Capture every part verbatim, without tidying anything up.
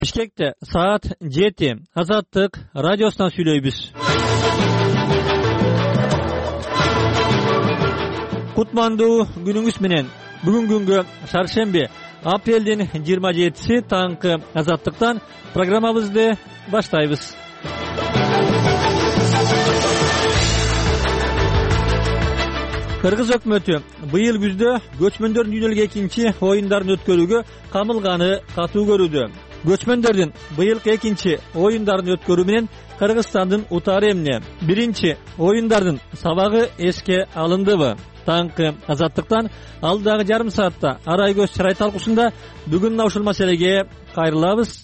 Бишкекте саат жети. Азаттык радиосунан сүйлөйбүз. Кутмандуу күнүңүз менен. Бүгүн күнгө шаршемби, апрелдин жыйырма жетиси таңкы Азаттыктан программабызды баштайбыз. Кыргыз өкмөтү быйыл күздө көчмөндөрдүн дүйнөлүк экинчи оюндарын өткөрүүгө камылганы катуу көрүүдө. Көчмөндөрдүн быйылкы экинчи оюндарын өткөрүү менен Кыргызстандын утаары эмне? Биринчи оюндардын сабагы эске алындыбы? Таңкы Азаттыктан алдагы жарым саатта арай көз чырай талкуусунда бүгүн ушул маселеге кайрылабыз.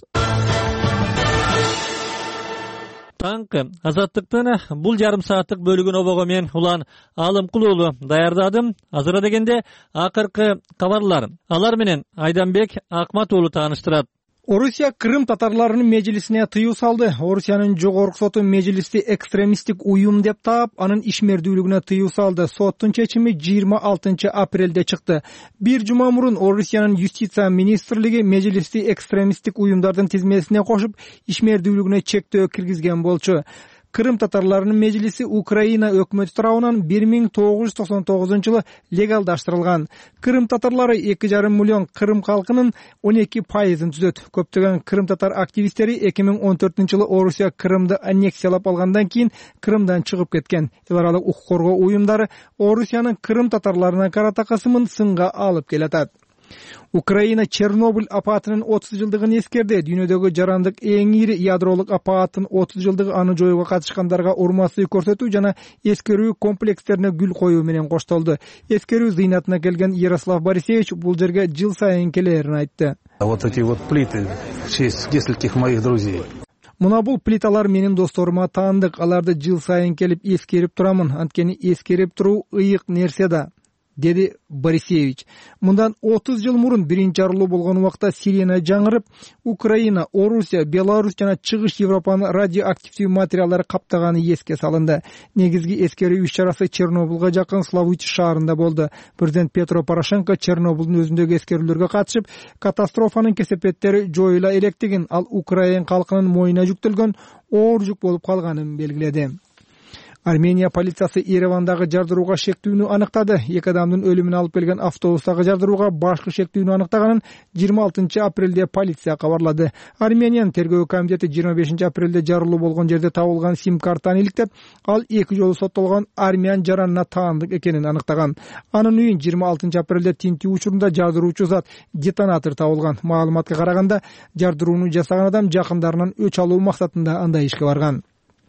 Таңкы Азаттыктын бул жарым сааттык бөлүгүн обого мен Улан Алымкулуулу даярдадым. Азыра дегенде акыркы кабарлар. Алар менен Айданбек Акматуулу тааныштырат. Орусия Крым татарларынын межлисине тыюу салды. Орусиянын жогорку соту межлисти экстремисттик уюм деп таап, анын ишмердүүлүгүнө тыюу салды. Соттун чечими жыйырма алтынчы апрелде чыкты. Бир жума мурун Орусиянын юстиция министрлиги межлисти экстремисттик уюмдардын тизмесине кошуп, ишмердүүлүгүнө чектөө киргизген болчу. Крым татарларынын межлиси Украина өкмөтү тарабынан бир миң тогуз жүз токсон тогузунчу жылы легалдаштырылган. Крым татарлары эки жарым миллион Крым калкынын он эки пайызын түзөт. Көптөгөн крым татар активисттери эки миң он төртүнчү жылы Орусия Крымды аннексиялап алгандан кийин Крымдан чыгып кеткен. Эл аралык укук коргоо уюмдары Орусиянын Крым татарларына карата кысымын сынга алып келатат. Украина Чернобыль апатынын отуз жылдыгын эскерди. Дүйнөдөгү жарандык эң ири ядролук апаттын отуз жылдыгы аны жоюуга катышкандарга урматтуу көрсөтүү жана эскерүү комплекстерине гүл коюу менен коштолду. Эскерүү зыйнатына келген Ярослав Борисевич бул жерге жыл сайын келерин айтты. Вот эти вот плиты в честь нескольких моих друзей. Мына бул плиталар менин досторума таандык. Аларды жыл сайын келип эскерип турамын. Анткени эскерип туруу ыйык нерсе да, деди Борисевич. Мындан отуз жыл мурун биринчи арылуу болгон убакта сирена жаңырып, Украина, Орусия, Беларусь жана Чыгыш Европаны радиоактивдүү материалдары каптаганы эске салынды. Негизги эскерүү иш-чарасы Чернобылга жакын Славутич шаарында болду. Президент Петро Порошенко Чернобылдын өзүндөгү эскерүүлөргө катышып, катастрофанын кесепеттери жоюла электигин, ал Украина калкынын мойнуна жүктөлгөн оор жүк болуп калганын белгиледи. Армения полициясы Еревандагы жардырууга шектүүнү аныктады. Эки адамдын өлүмүн алып келген автобустагы жардырууга башкы шектүүнү аныктаганын жыйырма алтынчы апрелде полиция кабарлады. Армениянын тергөө комитети жыйырма бешинчи апрелде жарылуу болгон жерде табылган сим-картаны иликтеп, ал эки жолу соттолгон армян жаранына таандык экенин аныктаган. Анын үйүн жыйырма алтынчы апрелде тинтүү учурунда жардыруучу зат детонатор табылган. Маалыматка караганда, жардырууну жасаган адам жакындарынан өч алуу максатында андай ишке барган.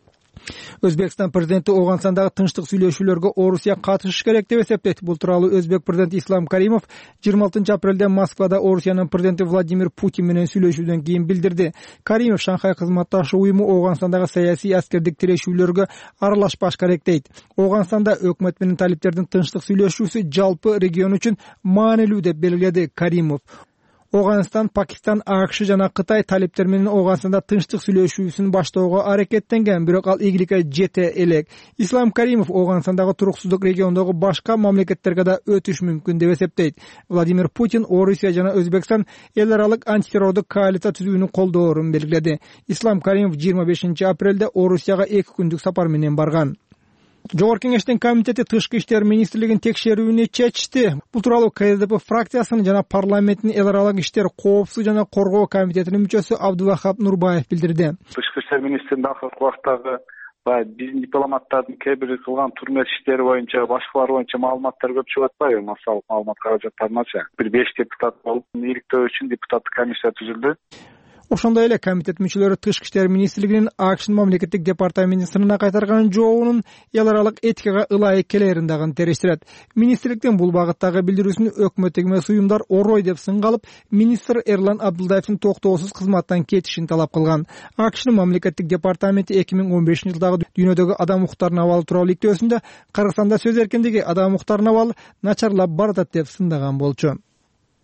Өзбекстан президенти Оганстандагы тынчтык сүйлөшүүлөргө Орусия катышыш керек деп эсептейт. Бул тууралуу Өзбек президенти Ислам Каримов жыйырма алтынчы апрелде Москвада Орусиянын президенти Владимир Путин менен сүйлөшүүдөн кийин билдирди. Каримов Шанхай кызматташуу уюму Оганстандагы саясий аскердик тирешүүлөргө аралашпаш керек дейт. Оганстанда өкмөт менен талиптердин тынчтык сүйлөшүүсү жалпы регион үчүн маанилүү деп белгиледи Каримов. Оганстан, Пакистан, АКШ жана Кытай талиптер менен Оганстанда тынчтык сүйлөшүүсүн баштоого аракеттенген, бирок ал ийгиликке жете элек. Ислам Каримов Оганстандагы туруксуздук региондогу башка мамлекеттерге да өтүш мүмкүн деп эсептейт. Владимир Путин Орусия жана Өзбекстан эл аралык антитеррордук коалиция түзүүнү колдоорун белгиледи. Ислам Каримов жыйырма бешинчи апрелде Орусияга эки күндүк сапар менен барган. Жогорку кеңештин комитети тышкы иштер министрлигин текшерүүнү чечти. Бул тууралуу КСДП фракциясынын жана парламенттин эл аралык иштер, коопсуздук жана коргоо комитетинин мүчөсү Абдувахап Нурбаев билдирди. Тышкы иштер министринин акыркы убактагы баягы биздин дипломаттардын кээ бир кылган турмуш иштери боюнча, башкалар боюнча маалыматтар көп чыгып атпайбы? Массалык маалымат каражаттарыначы бир беш депутат болуп, иликтөө үчүн депутаттык комиссия түзүлдү. Ошондой эле комитет мүчөлөрү тышкы иштер министрлигинин АКШнын мамлекеттик департаментинин сынына кайтарган жообунун эл аралык этикага ылайык келерин дагы терештирет. Министрликтин бул багыттагы билдирүүсүн өкмөттүк эмес уюмдар орой деп сынга алып, министр Эрлан Абдулдаевдин токтоосуз кызматтан кетишин талап кылган. АКШнын мамлекеттик департаменти эки миң он бешинчи жылдагы дүйнөдөгү адам укуктарынын абалы тууралуу иктөөсүндө Кыргызстанда сөз эркиндиги, адам укуктарынын абалы начарлап баратат деп сындаган болчу.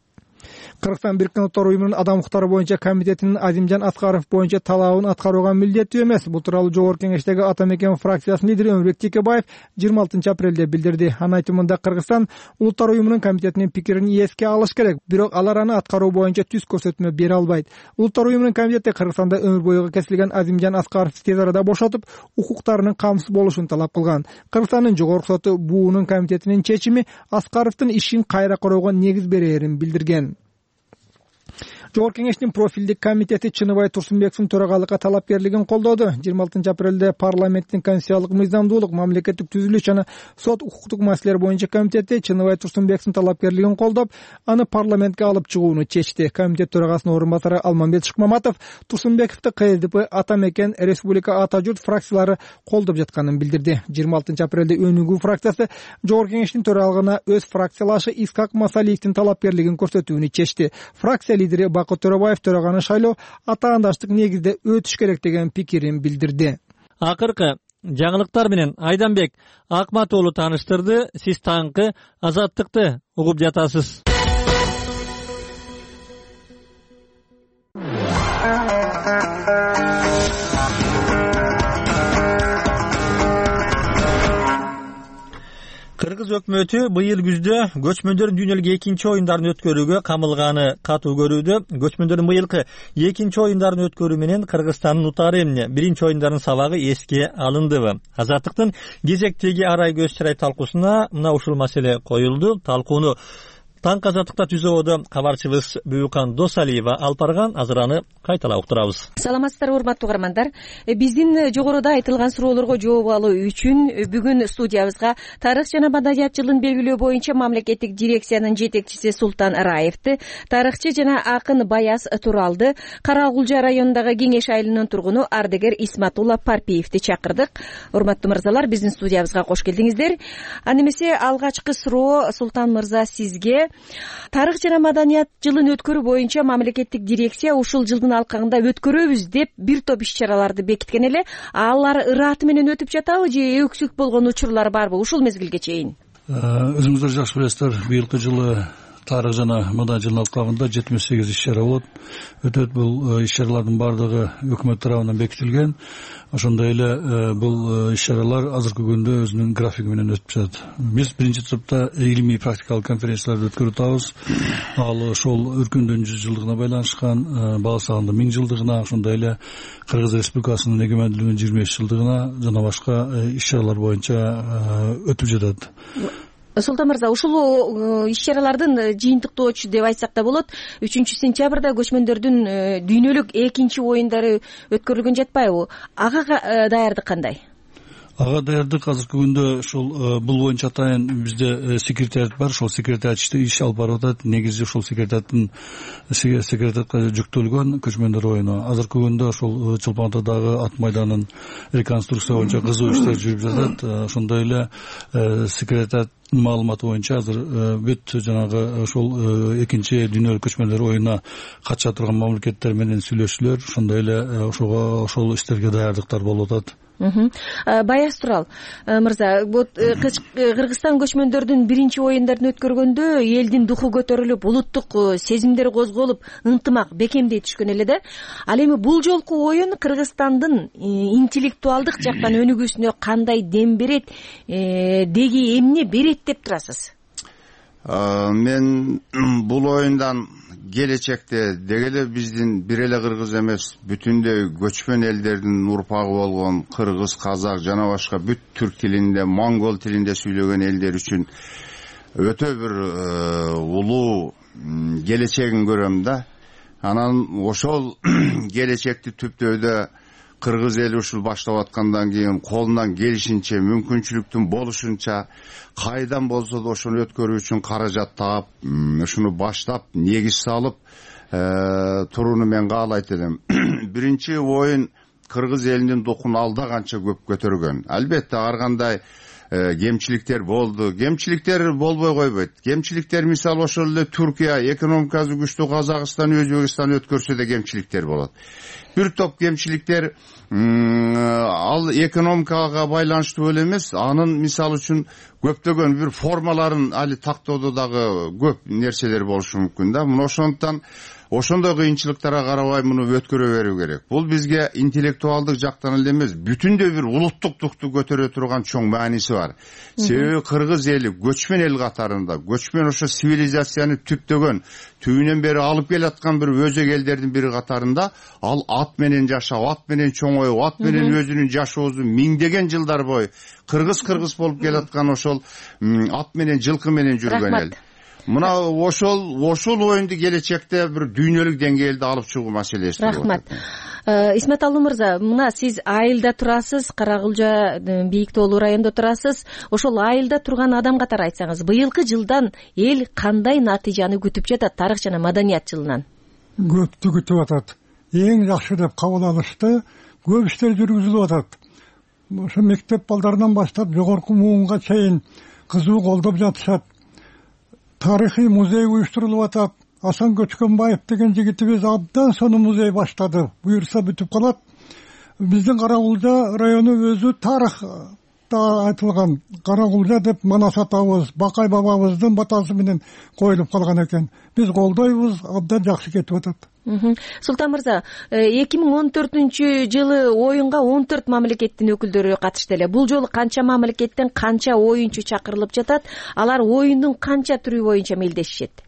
Кыргызстан Бириккен Улуттар Уюмунун Адам укуктары боюнча комитетинин Азимжан Аскаров боюнча талабын аткарууга милдеттүү эмес. Бул тууралуу Жогорку Кеңештеги Ата Мекен фракциясынын лидери Өмүрбек Текебаев жыйырма алтынчы апрелде билдирди. Анын айтымында Кыргызстан Улуттар Уюмунун комитетинин пикирин эске алыш керек, бирок алар аны аткаруу боюнча түз көрсөтмө бере албайт. Улуттар Уюмунун комитети Кыргызстанда өмүр бою кесилген Азимжан Аскаровду тез арада бошотуп, укуктарынын камсыз болушун талап кылган. Кыргызстандын жогорку соту буунун комитетинин чечими Аскаровдун ишин кайра кароого негиз берерин билдирген. Жогорку Кеңештин профилдик комитети Чыныбай Турсунбековдун төрагалыкка талапкерлигин колдоду. жыйырма алтынчы апрелде парламенттин конституциялык мыйзамдуулук, мамлекеттик түзүлүш жана сот укуктук маселелер боюнча комитети Чыныбай Турсунбековдун талапкерлигин колдоп, аны парламентке алып чыгууну чечти. Комитет төрагасынын орун басары Алмамбет Шыкмаматов Турсунбековду К Л Д П, Ата Мекен, Республика Ата Журт фракциялары колдоп жатканын билдирди. жыйырма алтынчы апрелде Өнүгүү фракциясы Жогорку Кеңештин төралыгына өз фракциялашы Искак Масалиевдин талапкерлигин көрсөтүүнү чечти. Фракция лидери Бакыт Төрөбаев төраганы шайлоо атаандаштык негизде өтүш керек деген пикирин билдирди. Акыркы жаңылыктар менен Айданбек Акматоолу тааныштырды. Сиз таңкы Азаттыкты угуп жатасыз. Кыргыз өкмөтү быйыл күздө көчмөндөрдүн дүйнөлүк экинчи оюндарын өткөрүүгө камылганы катуу көрүүдө. Көчмөндөрдүн быйылкы экинчи оюндарын өткөрүү менен Кыргызстандын утары эмне? Биринчи оюндардын сабагы эске алындыбы? Азаттыктын кезектеги арай көз чырай талкуусуна мына ушул маселе коюлду. Талкууну Таңкы Азаттыкта түзөбөдө кабарчыбыз Бүкан Досалиева алып барган. Азыр аны кайталап уктурабыз. Саламатсыздарбы, урматтуу угармандар. Биздин жогоруда айтылган суроолорго жооп алуу үчүн бүгүн студиябызга тарых жана маданият жылын белгилөө боюнча мамлекеттик дирекциянын жетекчиси Султан Раевди, тарыхчы жана акын Баяз Туралды, Кара Кулжа районундагы Кеңеш айылынын тургуну ардагер Исматулла Парпиевди чакырдык. Урматтуу мырзалар, биздин студиябызга кош келдиңиздер. Аны эмесе алгачкы суроо Султан мырза сизге. Тарых жана маданият жылын өткөрүү боюнча мамлекеттик дирекция ушул жылдын алкагында өткөрөбүз деп бир топ иш-чараларды бекиткен эле. Алар ыраты менен өтүп жатабы же өксүк болгон учурлар барбы ушул мезгилге чейин? Өзүңүздөр жакшы билесиздер, быйылкы жылы тарых жана маданият жылынын алкагында жетимиш сегиз иш-чара болот. Өтөт. Бул иш-чаралардын бардыгы өкмөт тарабынан бекитилген. Ошондой эле бул иш-чаралар азыркы күндө өзүнүн графиги менен өтүп жатат. Биз биринчи топтоо илимий практикалык конференцияларды өткөрүп атабыз. Ал ошол өркүндүн жүз жылдыгына байланышкан, бала сагындын миң жылдыгына, ошондой эле Кыргыз Республикасынын эгемендүүлүгүнүн жыйырма беш жылдыгына жана башка иш-чаралар боюнча өтүп жатат. Султан мырза, ушул иш-чаралардын жыйынтыктоочу деп айтсак да болот. үчүнчү сентябрда көчмөндөрдүн дүйнөлүк экинчи оюндары өткөрүлгөн жатпайбы? Ага даярдык кандай? Ага даярдык азыркы күндө ушул бул боюнча атайын бизде секретариат бар. Ошол секретариат иш алып барып атат. Негизи ушул секретариаттын секретариатка жүктөлгөн көчмөндөр оюну. Азыркы күндө ошол Чолпон Атадагы ат майданын реконструкция боюнча кызуу иштер жүрүп жатат. Ошондой эле секретариат маалыматы боюнча азыр бүт жанагы ошол экинчи дүйнөлүк көчмөндөр оюнуна катыша турган мамлекеттер менен сүйлөшүүлөр, ошондой эле ошого ошол иштерге даярдыктар болуп атат. Баяз Турал мырза, Кыргызстан көчмөндөрдүн биринчи оюндарын өткөргөндө элдин духу көтөрүлүп, улуттук сезимдер козголуп, ынтымак бекемдей түшкөн эле да. Ал эми бул жолку оюн Кыргызстандын интеллектуалдык жактан өнүгүүсүнө кандай дем берет, деги эмне берет деп турасыз? Мен бул оюндан келечекте дегеле биздин бир эле кыргыз эмес, бүтүндөй көчмөн элдердин урпагы болгон кыргыз, казак жана башка бүт түрк тилинде, монгол тилинде сүйлөгөн элдер үчүн өтө бир улуу келечегин көрөм да. Анан ошол келечекти түптөөдө кыргыз эли ушул баштап аткандан кийин колунан келишинче, мүмкүнчүлүктүн болушунча кайдан болсо да ошону өткөрүү үчүн каражат таап, ушуну баштап, негиз салып турууну мен каалайт элем. Биринчи оюн кыргыз элинин духун алда канча көп көтөргөн. Албетте ар кандай кемчиликтер болду. Кемчиликтер болбой койбойт. Кемчиликтер мисалы ошол эле Түркия, экономикасы күчтүү Казакстан, Өзбекстан өткөрсө да кемчиликтер болот. Бир топ кемчиликтер ал экономикага байланыштуу эле эмес, анын мисалы үчүн көптөгөн бир формаларын али тактоодо дагы көп нерселер болушу мүмкүн да. Мына ошондуктан ошондой кыйынчылыктарга карабай муну өткөрө берүү керек. Бул бизге интеллектуалдык жактан эле эмес, бүтүндөй бир улуттук дукту көтөрө турган чоң мааниси бар. Себеби кыргыз эли көчмөн эл катарында, көчмөн ошо цивилизацияны түптөгөн, түбүнөн бери алып келаткан бир өзөк элдердин бири катарында, ал ат менен жашап, ат менен чоңоюп, ат менен өзүнүн жашоосун миңдеген жылдар бою кыргыз кыргыз болуп келаткан ошол ат менен жылкы менен жүргөн эл. Мына ошол ошол оюнду келечекте бир дүйнөлүк деңгээлде алып чыгуу маселеси. Рахмат. Исметалы мырза, мына сиз Айылда турасыз, Каракулжа Бийик Тоолуу районунда турасыз. Ошол Айылда турган адам катары айтсаңыз, быйылкы жылдан эл кандай натыйжаны күтүп жатат тарых жана маданият жылынан? Көптү күтүп атат. Эң жакшы деп кабыл алышты. Көп иштер жүргүзүлүп атат. Ошо мектеп балдарынан баштап жогорку муунга чейин кызуу колдоп жатышат. Тарыхый музей уюштурулуп атат. Асан Көчкөнбаев деген жигитибиз абдан сону музей баштады. Буюрса бүтүп калат. Биздин Каракулжа району өзү тарыхта айтылган. Каракулжа деп Манас атабыз, Бакай бабабыздын батасы менен коюлуп калган экен. Биз колдойбуз, абдан жакшы кетип атат. Султан мырза, эки миң он төртүнчү жылы оюнга он төрт мамлекеттин өкүлдөрү катышты эле. Бул жолу канча мамлекеттен канча оюнчу чакырылып жатат? Алар оюндун канча түрү боюнча мелдешишет?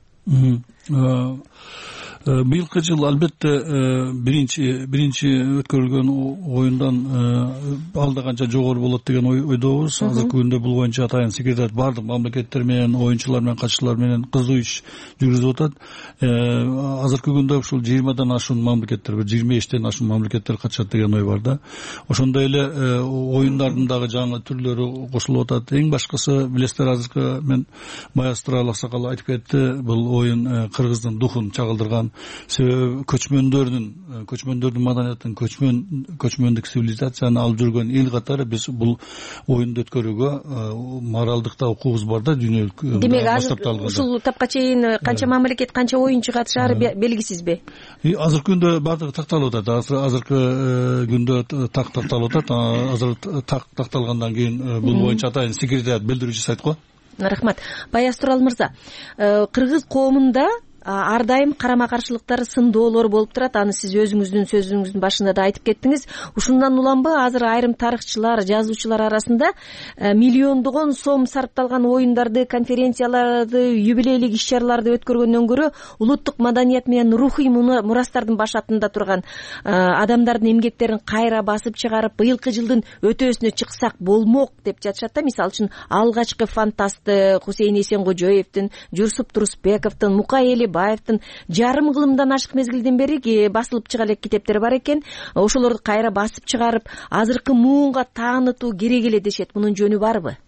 Быйылкы жыл албетте биринчи биринчи өткөрүлгөн оюндан алда канча жогору болот деген ойдобуз. Азыркы күндө бул боюнча атайын секретариат бардык мамлекеттер менен, оюнчулар менен, катчылар менен кызуу иш жүргүзүп атат. Азыркы күндө ушул жыйырмадан ашуун мамлекеттер, бир жыйырма бештен ашуун мамлекеттер катышат деген ой бар да. Ошондой эле оюндардын дагы жаңы түрлөрү кошулуп атат. Эң башкысы билесиздер, азыркы мен Баястыр Аксакал айтып кетти, бул оюн кыргыздын духун чагылдырган. Себеби көчмөндөрдүн көчмөндөрдүн маданиятын, көчмөн көчмөндүк цивилизацияны алып жүргөн эл катары биз бул оюнду өткөрүүгө моралдык да укугубуз бар да, дүйнөлүк. Демек азыр ушул тапка чейин канча мамлекет, канча оюнчу катышаары белгисизби? Азыркы күндө бардыгы такталып атат. Азыркы күндө так такталып атат. Азыр так такталгандан кийин бул боюнча атайын секретариат билдирүү жасайт го. Рахмат. Баястыр мырза, кыргыз коомунда ар дайым карама каршылыктар, сындоолор болуп турат. Аны сиз өзүңүздүн сөзүңүздүн башында да айтып кеттиңиз. Ушундан уланбы азыр айрым тарыхчылар, жазуучулар арасында миллиондогон сом сарпталган оюндарды, конференцияларды, юбилейлик иш-чараларды өткөргөндөн көрө улуттук маданият менен рухий мурастардын башатында турган адамдардын эмгектерин кайра басып чыгарып, быйылкы жылдын өтөөсүнө чыксак болмок деп жатышат да. Мисалы үчүн алгачкы фантасты Хусейин Эсенгожоевдин, Журсуп Турусбековдун, Мукай Элибаевдин жарым кылымдан ашык мезгилден бери басылып чыга элек китептер бар экен. Ошолорду кайра басып чыгарып, азыркы муунга таанытуу керек эле дешет. Мунун жөнү барбы?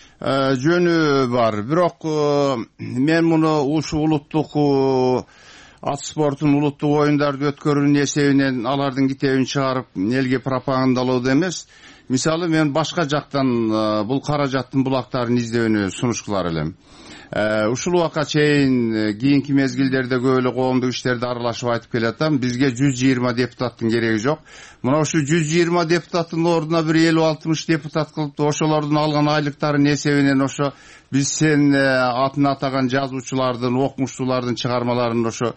Жөнү бар. Бирок мен муну ушул улуттук ат спортун, улуттук оюндарды өткөрүүнүн эсебинен алардын китебин чыгарып элге пропагандалоодо эмес, мисалы мен башка жактан бул каражаттын булактарын издөөнү сунуш кылар элем. Ушул убакка чейин кийинки мезгилдерде көп эле коомдук иштерде аралашып айтып келатам. Бизге жүз жыйырма депутаттын кереги жок. Мына ушу жүз жыйырма депутаттын ордуна бир элүү алтымыш депутат кылып, ошолордун алган айлыктарын эсебинен ошо биз сен атын атаган жазуучулардын, окумуштуулардын чыгармаларын ошо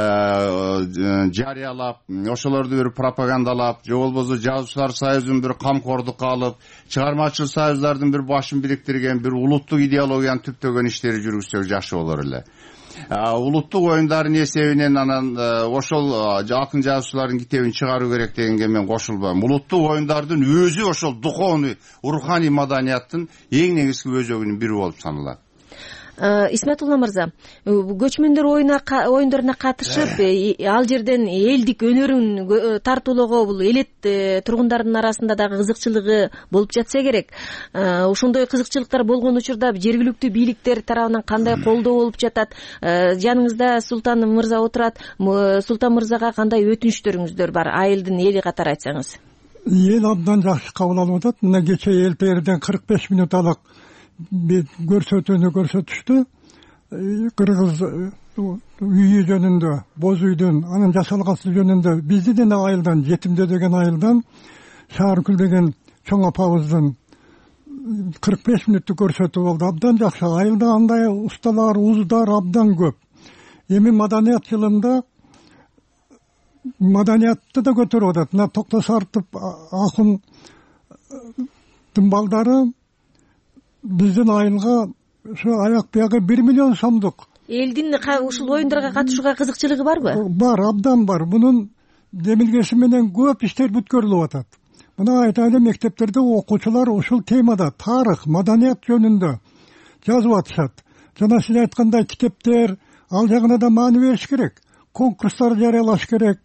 жарыялап, ошолорду бир пропагандалап, же болбосо жазуучулар союзун бир камкордукка алып, чыгармачыл союздардын бир башын бириктирген, бир улуттук идеологияны түптөгөн иштери жүргүзсөк жакшы болор эле. Улуттук оюндардын эсебинен анан ошол акын жазуучулардын китебин чыгаруу керек дегенге мен кошулбайм. Улуттук оюндардын өзү ошол духовный, руханий маданияттын эң негизги өзөгүнүн бири болуп саналат. Исметулла мырза, көчмөндөр оюндоруна катышып, ал жерден элдик өнөрүн тартуулоого бул элет тургундардын арасында дагы кызыкчылыгы болуп жатса керек. Ошондой кызыкчылыктар болгон учурда жергиликтүү бийликтер тарабынан кандай колдоо болуп жатат? Жаныңызда Султан мырза отурат. Султан мырзага кандай өтүнүчтөрүңүздөр бар? Айылдын эли катары айтсаңыз. эл абдан жакшы кабыл алып атат. Мына кече эл тэ эрден кырк беш минуталык көрсөтүүнү көрсөтүштү. Кыргыз үйү жөнүндө, боз үйдүн анын жасалгасы жөнүндө бизди деле айылдан, жетимдөө деген айылдан Шааркүл деген чоң апабыздын кырк беш мүнөттүк көрсөтүү болду. Абдан жакшы. Айылда андай усталар, уздар абдан көп. Эми маданият жылында маданиятты да көтөрүп атат. Мына Токтосартов акындын балдары биздин айылга ушу аяк биягы бир миллион сомдук. Элдин ушул оюндарга катышууга кызыкчылыгы барбы? Бар, абдан бар. Мунун демилгеси менен көп иштер бүткөрүлүп атат. Мына айтайлы, мектептерде окуучулар ушул темада тарых, маданият жөнүндө жазып атышат. Жана сиз айткандай китептер, ал жагына да маани бериш керек. Конкурстар жарыялаш керек,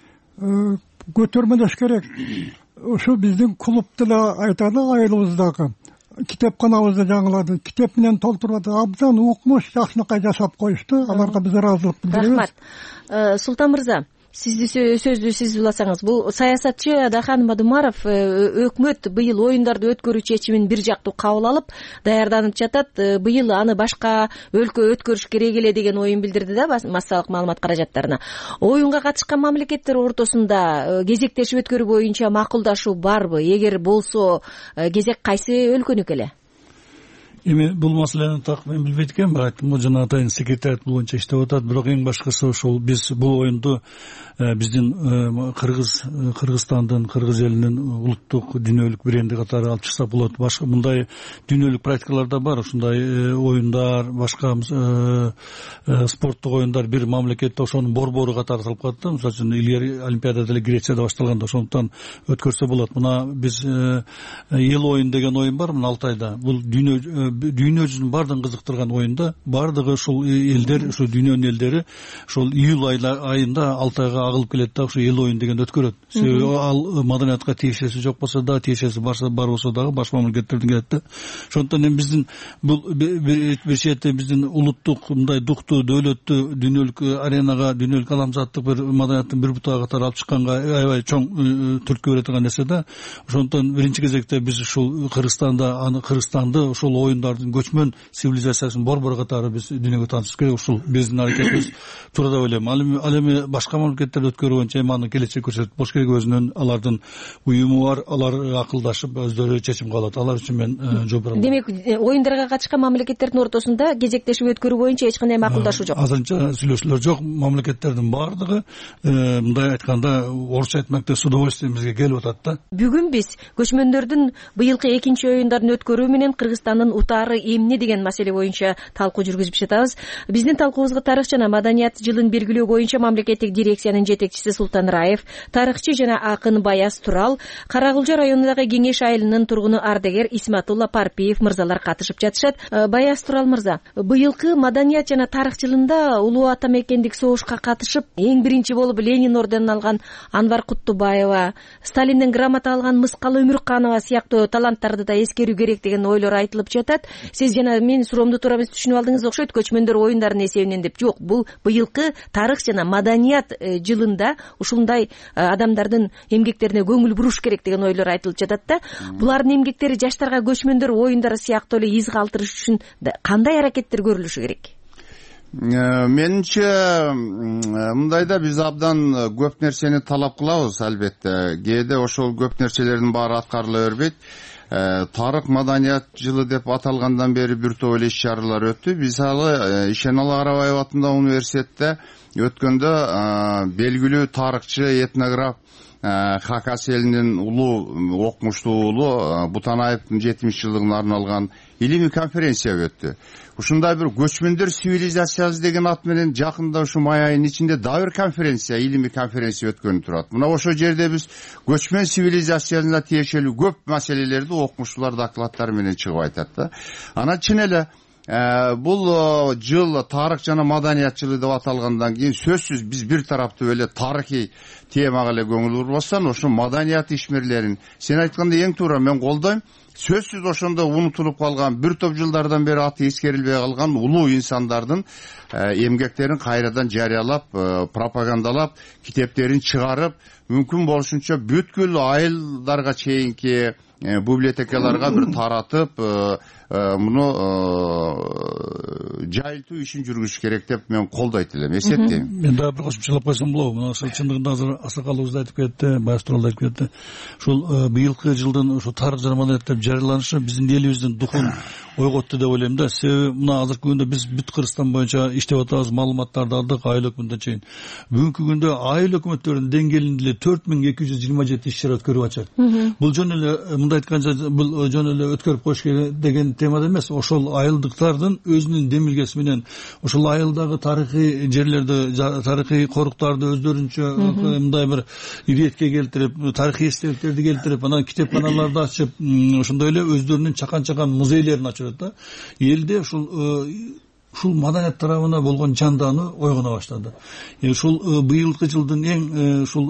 көтөрмөлөш керек. Ушу биздин клуб деле айталы, айылыбыздагы китепканабызды жаңылады, китеп менен толтуруп атат. Абдан укмуш, жакшынакай жашап коюшту. Аларга биз ыраазылык билдиребиз. Рахмат. Султан мырза, сизди сөздү сиз уласаңыз. Бул саясатчы Адахан Мадумаров өкмөт быйыл оюндарды өткөрүү чечимин бир жактуу кабыл алып, даярданып жатат. Быйыл аны башка өлкө өткөрүш керек эле деген оюн билдирди да, массалык маалымат каражаттарына. Оюнга катышкан мамлекеттер ортосунда кезектешип өткөрүү боюнча макулдашуу барбы? Эгер болсо, кезек кайсы өлкөнүкү эле? Эми бул маселени так мен билбейт экенмин. Айттым, жана атайын секретариат боюнча иштеп атат. Бирок эң башкысы ошол биз бул оюнду биздин Кыргыз Кыргызстандын, Кыргыз элинин улуттук дүйнөлүк бренди катары алып чыксак болот. Башка мындай дүйнөлүк практикалар да бар. Ушундай оюндар, башка спорттук оюндар бир мамлекетте ошонун борбору катары аталып калат да. Мисалы үчүн илгери Олимпиада деле Грецияда башталганда, ошондуктан өткөрсө болот. Мына биз эл оюн деген оюн бар мына Алтайда. Бул дүйнө дүйнө жүзүн бардыгын кызыктырган оюнда, бардыгы ушул элдер, ушул дүйнөнүн элдери ушул июль айында Алтайга агылып келет да, ушул эл оюн дегенди өткөрөт. Себеби ал маданиятка тиешеси жок болсо да, тиешеси барса бар болсо дагы башка мамлекеттерден келет да. Ошондуктан эми биздин бул бир чети биздин улуттук мындай дуктуу, дөөлөттүү дүйнөлүк аренага, дүйнөлүк адамзаттык бир маданияттын бир бутагы катары алып чыкканга аябай чоң түрткү бере турган нерсе да. Ошондуктан биринчи кезекте биз ушул Кыргызстанда, аны Кыргызстанды ушул оюндардын көчмөн цивилизациясынын борбору катары биз дүйнөгө таанытышыбыз керек. Ушул биздин аракетибиз туура деп ойлойм. Ал эми башка мамлекеттерде өткөрүү боюнча эми аны келечек көрсөтүп болуш керек. Өзүнүн алардын уюму бар, алар акылдашып өздөрү чечим кабыл алат. Алар үчүн мен жооп бере алам. Демек, оюндарга катышкан мамлекеттердин ортосунда кезектешип өткөрүү боюнча эч кандай макулдашуу жок. Азырынча сүйлөшүүлөр жок. Мамлекеттердин баардыгы мындай айтканда, орусча айтмакта, с удовольствием бизге келип атат да. Бүгүн биз көчмөндөрдүн быйылкы экинчи оюндарын өткөрүү менен Кыргызстандын утаары эмне деген маселе боюнча талкуу жүргүзүп жатабыз. Биздин талкуубузга тарых жана маданият жылын белгилөө боюнча мамлекеттик дирекциянын жетекчиси Султан Раев, тарыхчы жана акын Баяз Турал, Карагулжа районундагы Кеңеш айылынын тургуну ардагер Исматулла Парпиев мырзалар катышып жатышат. Баяз Турал мырза, быйылкы маданият жана тарых жылында улуу ата мекендик согушка катышып, эң биринчи болуп Ленин орденин алган Анвар Куттубаева, Сталинден грамота алган Мыскал Өмүрканова сыяктуу таланттарды да эскерүү керек деген ойлор айтылып жатат. Сиз жана мен суроомду туура эмес түшүнүп алдыңыз окшойт, көчмөндөр оюндарынын эсебинен деп. Жок, бул быйылкы тарых жана маданият жылында ушундай адамдардын эмгектерине көңүл буруш керек деген ойлор айтылып жатат да. Булардын эмгектери жаштарга көчмөндөр оюндары сыяктуу эле из калтырыш үчүн кандай аракеттер көрүлүшү керек? Менимче мындайда биз абдан көп нерсени талап кылабыз, албетте. Кээде ошол көп нерселердин баары аткарыла бербейт. Тарых маданият жылы деп аталгандан бери бир топ эле иш-чаралар өттү. Мисалы, Ишеналы Карабаев атындагы университетте өткөндө белгилүү тарыхчы, этнограф Хакас элинин улуу окумуштуу уулу Бутанаевдин жетимиш жылдыгына арналган илимий конференция өттү. Ушундай бир көчмөндөр цивилизациясы деген ат менен жакында ушу май айынын ичинде дагы бир конференция, илимий конференция өткөнүп турат. Мына ошол жерде биз көчмөн цивилизациясына тиешелүү көп маселелерди окумуштуулар докладдары менен чыгып айтат да. Анан чын эле бул жыл тарых жана маданият жылы деп аталгандан кийин сөзсүз биз бир тараптуу эле тарыхый темага эле көңүл бурбастан ошо маданият ишмерлерин сен айткандай эң туура мен колдойм. Сөзсүз ошондо унутулуп калган бир топ жылдардан бери аты эскерилбей калган улуу инсандардын эмгектерин кайрадан жарыялап, пропагандалап, китептерин чыгарып, мүмкүн болушунча бүткүл айылдарга чейинки библиотекаларга бир таратып, муну жайылтуу ишин жүргүзүш керек деп мен колдойт элем, эсептейм. Мен дагы бир кошумчалап койсом болобу? Мына ошол чындыгында азыр Асакалыбыз да айтып кетти, Байыз туралы айтып кетти. Ушул быйылкы жылдын ошо тарых жана маданият деп жарыяланышы биздин элибиздин духун ойготту деп ойлойм да. Себеби мына азыркы күндө биз бүт Кыргызстан боюнча иштеп атабыз, маалыматтарды алдык айыл өкмөтүнө чейин. Бүгүнкү күндө айыл өкмөттөрүнүн деңгээлинде эле төрт миң эки жүз жыйырма жети иш чара өткөрүп атышат. Бул жөн эле мындай айтканча бул жөн эле өткөрүп коюш керек деген темада эмес. Ошол айылдыктардын өзүнүн демилгеси менен ошол айылдагы тарыхый жерлерди, тарыхый коруктарды өздөрүнчө мындай бир иретке келтирип, тарыхый эстеликтерди келтирип, анан китепканаларды ачып, ошондой эле өздөрүнүн чакан-чакан музейлерин ачышат да. Элде ушул ушул маданият тарабына болгон жандануу ойгоно баштады. Ушул быйылкы жылдын эң ушул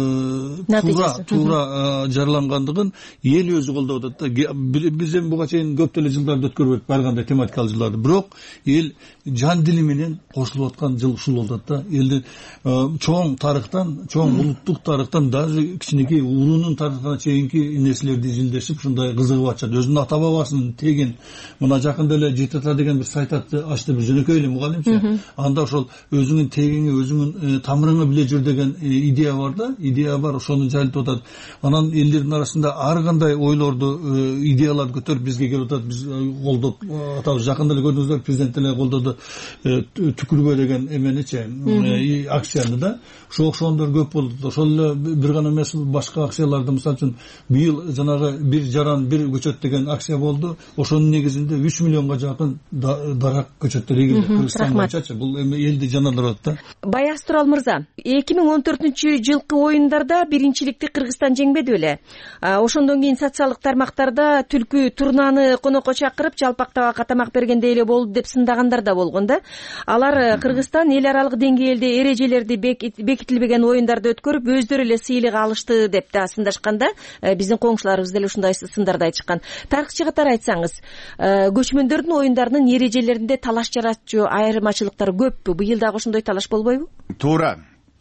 туура туура жарыялангандыгын эл өзү колдоп атат да. Биз эми буга чейин көп деле жылдарды өткөрбөдүк, ар кандай тематикалык жылдарды. Бирок эл жан дили менен кошулуп аткан жыл ушул болуп атат да. Элдин чоң тарыхтан, чоң улуттук тарыхтан, даже кичинекей улуунун тарыхына чейинки нерселерди изилдешип, ушундай кызыгып атышат. Өзүнүн ата бабасынын тегин мына жакында эле Житата деген бир сайт ачты, бир жөнөкөй эле мугалимчи. Анда ошол өзүңүн тегиңи, өзүңүн тамырыңы биле жүр деген идея бар да, идея бар, ошону жайылтып атат. Анан элдердин арасында ар кандай ойлорду, идеяларды көтөрүп бизге келип атат. Биз колдоп атабыз. Жакында эле көрдүңүздөр, президент эле колдоду түкүрбө деген эменичи, акцияны да. Ошо окшогондор көп болду. Ошол эле бир гана эмес, башка акцияларды, мисалы үчүн быйыл жанагы бир жаран бир көчөт деген акция болду. Ошонун негизинде үч миллионго жакын дарак көчөттөр эгилди Кыргызстан боюнчачы. Бул эми элди жандандырып атат да. Байыз Турал мырза, эки миң он төртүнчү жылкы оюндарда биринчиликти Кыргызстан жеңбеди беле? Ошондон кийин социалдык тармактарда түлкү турнаны конокко чакырып, жалпак табакка тамак бергендей эле болду деп сындагандар да болгон да. Алар Кыргызстан эл аралык деңгээлде эрежелерди бекитилбеген оюндарды өткөрүп, өздөрү эле сыйлык алышты деп да сындашканда, биздин коңшуларыбыз деле ушундай сындарды айтышкан. Тарыхчы катары айтсаңыз, көчмөндөрдүн оюндарынын эрежелеринде талаш жаратчу айырмачылыктар көппү? Быйыл дагы ошондой талаш болбойбу? Туура.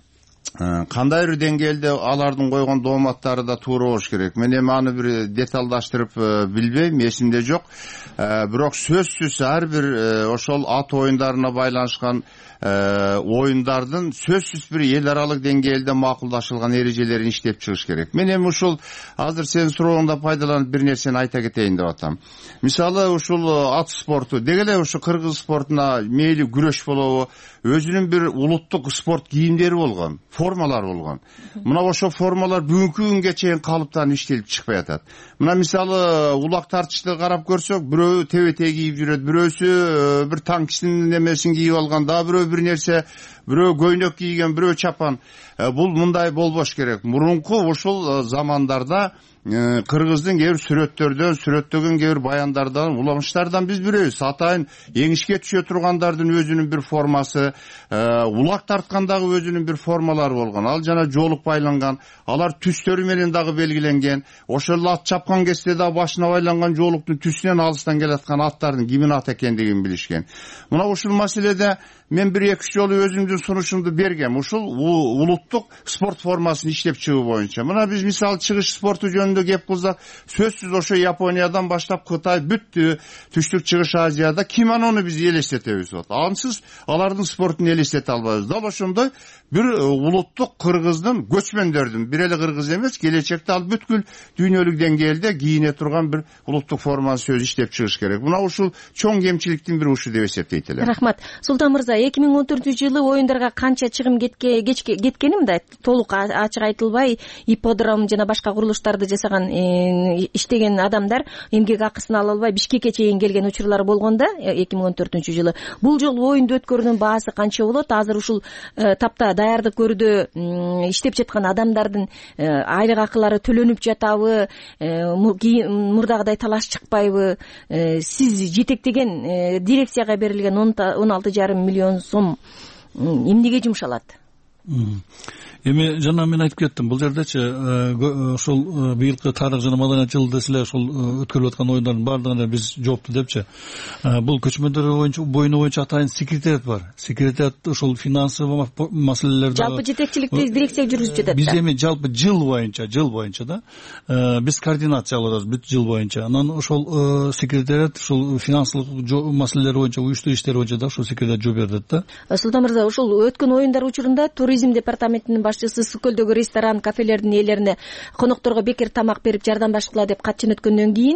Кандайбыр деңгээлде алардын койгон дооматтары да туура болуш керек. Мен эми аны бир деталдаштырып билбейм, эсимде жок. Бирок сөзсүз ар бир ошол ат оюндарына байланышкан оюндардын сөзсүз бир эл аралык деңгээлде макулдашылган эрежелерин иштеп чыгыш керек. Мен эми ушул азыр сенин сурооңдон пайдаланып бир нерсени айта кетейин деп атам. Мисалы ушул ат спорту деги эле ушу кыргыз спортуна мейли күрөш болобу, өзүнүн бир улуттук спорт кийимдери болгон, формалар болгон. Мына ошол формалар бүгүнкү күнгө чейин калыптан иштелип чыкпай атат. Мына мисалы улак тартышты карап көрсөк, бирөө тебете кийип жүрөт, бирөөсү бир танкистин немесин кийип алган, да бирөө бир нерсе, бирөө көйнөк кийген, бирөө чапан. Бул мындай болбош керек. Мурунку ушул замандарда кыргыздын кээ бир сүрөттөрдөн, сүрөттөгөн кээ бир баяндардан, уламыштардан биз бирөөбүз. Атайын эңишке түшө тургандардын өзүнүн бир формасы, улак тарткандагы өзүнүн бир формалары болгон. Ал жана жоолук байланган, алар түстөрү менен дагы белгиленген. Ошол ат чапкан кезде да башына байланган жоолуктун түсүнөн алыстан келаткан аттардын кимин ат экендигин билишкен. Мына ушул маселеде мен бир эки үч жолу өзүмдүн сунушумду бергем. Ушул улуттук спорт формасын иштеп чыгуу боюнча. Мына биз мисалы чыгыш спорту жөнүндө кеп кылсак, сөзсүз ошо Япониядан баштап Кытай, бүт түштүк чыгыш Азияда кимонону биз элестетебиз. Ансыз алардын спортун элестете албайбыз. Дал ошондой бир улуттук кыргыздын, көчмөндөрдүн, бир эле кыргыз эмес, келечекте ал бүткүл дүйнөлүк деңгээлде кийине турган бир улуттук форманы сөз иштеп чыгыш керек. Мына ушул чоң кемчиликтин бири ушу деп эсептейт элем. Рахмат. Султан мырза, эки миң он төртүнчү жылы оюндарга канча чыгым кеткени мындай толук ачык айтылбай ипподром жана башка курулуштарды жасаган иштеген адамдар эмгек акысын ала албай Бишкекке чейин келген учурлар болгон да эки миң он төртүнчү жылы. Бул жолу оюнду өткөрүүнүн баасы канча болот? Азыр ушул тапта даярдык көрүүдө иштеп жаткан адамдардын айлык акылары төлөнүп жатабы, мурдагыдай талаш чыкпайбы? Сиз жетектеген дирекцияга берилген он алты жарым миллион сом эмнеге жумшалат? Эми жана мен айтып кеттим, бул жердечи ошол быйылкы тарых жана маданият жылы деле ошол өткөрүлүп аткан оюндардын баардыгына биз жоопту депчи. Бул көчмөндөр боюнча боюну боюнча атайын секретариат бар. Секретариат ошол финансовый маселелерди жалпы жетекчиликти дирекция жүргүзүп жатат. Биз эми жалпы жыл боюнча, жыл боюнча да биз координация кылып атабыз бүт жыл боюнча. Анан ошол секретариат ошол финансылык маселелер боюнча, уюштуу иштер боюнча да ошол секретариат жооп берет да. Султан мырза, ошол өткөн оюндар учурунда туризм департаментинин башчысы Суу көлдөгү ресторан, кафелердин ээлерине конокторго бекер тамак берип жардамдашкыла деп кат жөнөткөндөн кийин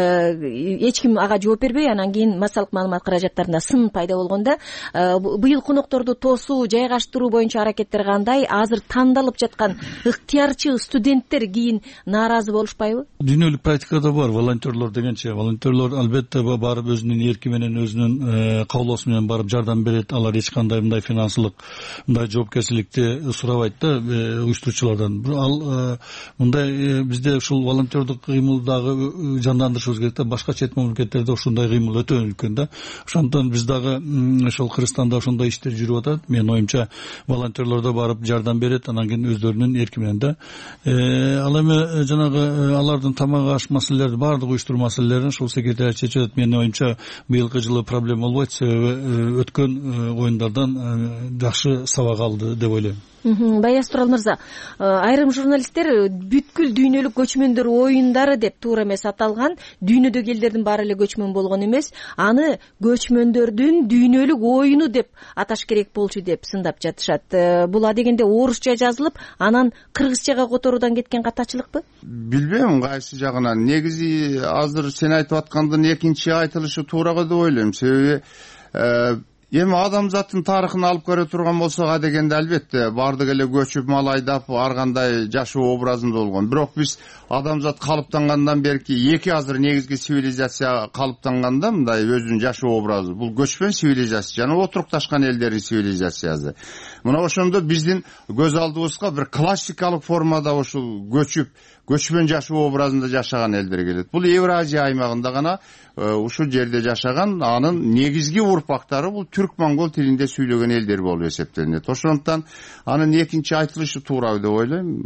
эч ким ага жооп бербей, анан кийин массалык маалымат каражаттарында сын пайда болгон да. Быйыл конокторду тосуу, жайгаштыруу боюнча аракеттер кандай? Азыр тандалып жаткан ыктыярчы студенттер кийин нааразы болушпайбы? Дүйнөлүк практикада бар волонтерлор дегенчи. Волонтерлор албетте барып өзүнүн эрки менен, өзүнүн каалоосу менен барып жардам берет. Алар эч кандай мындай финансылык мындай жоопкерчиликти сурабайт да уюштуруучулардан. Ал мындай бизде ушул волонтердук кыймылдагы жандандырышыбыз керек да. Башка чет мамлекеттерде ушундай кыймыл өтө үлкөн да. Ошондон биз дагы ошол Кыргызстанда ошондой иштер жүрүп атат. Менин оюмча волонтерлор да барып жардам берет, анан кийин өздөрүнүн эрки менен да. Ал эми жанагы алардын тамак аш маселелерди, баардык уюштуруу маселелерин ушул секретариат чечип атат. Менин оюмча быйылкы жылы проблема болбойт, себеби өткөн оюндардан жакшы сабак алды деп ойлойм. Баяз Турал мырза, айрым журналисттер бүткүл дүйнөлүк көчмөндөр оюндары деп туура эмес аталган, дүйнөдөгү элдердин баары эле көчмөн болгон эмес, аны көчмөндөрдүн дүйнөлүк оюну деп аташ керек болчу деп сындап жатышат. Бул адегенде орусча жазылып, анан кыргызчага которуудан кеткен катачылыкпы? Билбейм кайсы жагынан. Негизи азыр сен айтып аткандын экинчи айтылышы туурага деп ойлойм. Себеби эми адамзаттын тарыхын алып көрө турган болсок, адегенде албетте бардык эле көчүп мал айдап ар кандай жашоо образында болгон. Бирок биз адамзат калыптангандан берки эки азыр негизги цивилизация калыптанганда, мындай өзүнүн жашоо образы. Бул көчмөн цивилизация жана отурукташкан элдердин цивилизациясы. Мына ошондо биздин көз алдыбызга бир классикалык формада ушул көчүп көчмөн жашоо образында жашаган элдер келет. Бул Евразия аймагында гана ушул жерде жашаган, анын негизги урпактары бул түрк-монгол тилинде сүйлөгөн элдер болуп эсептелинет. Ошондуктан анын экинчи айтылышы туура деп ойлойм.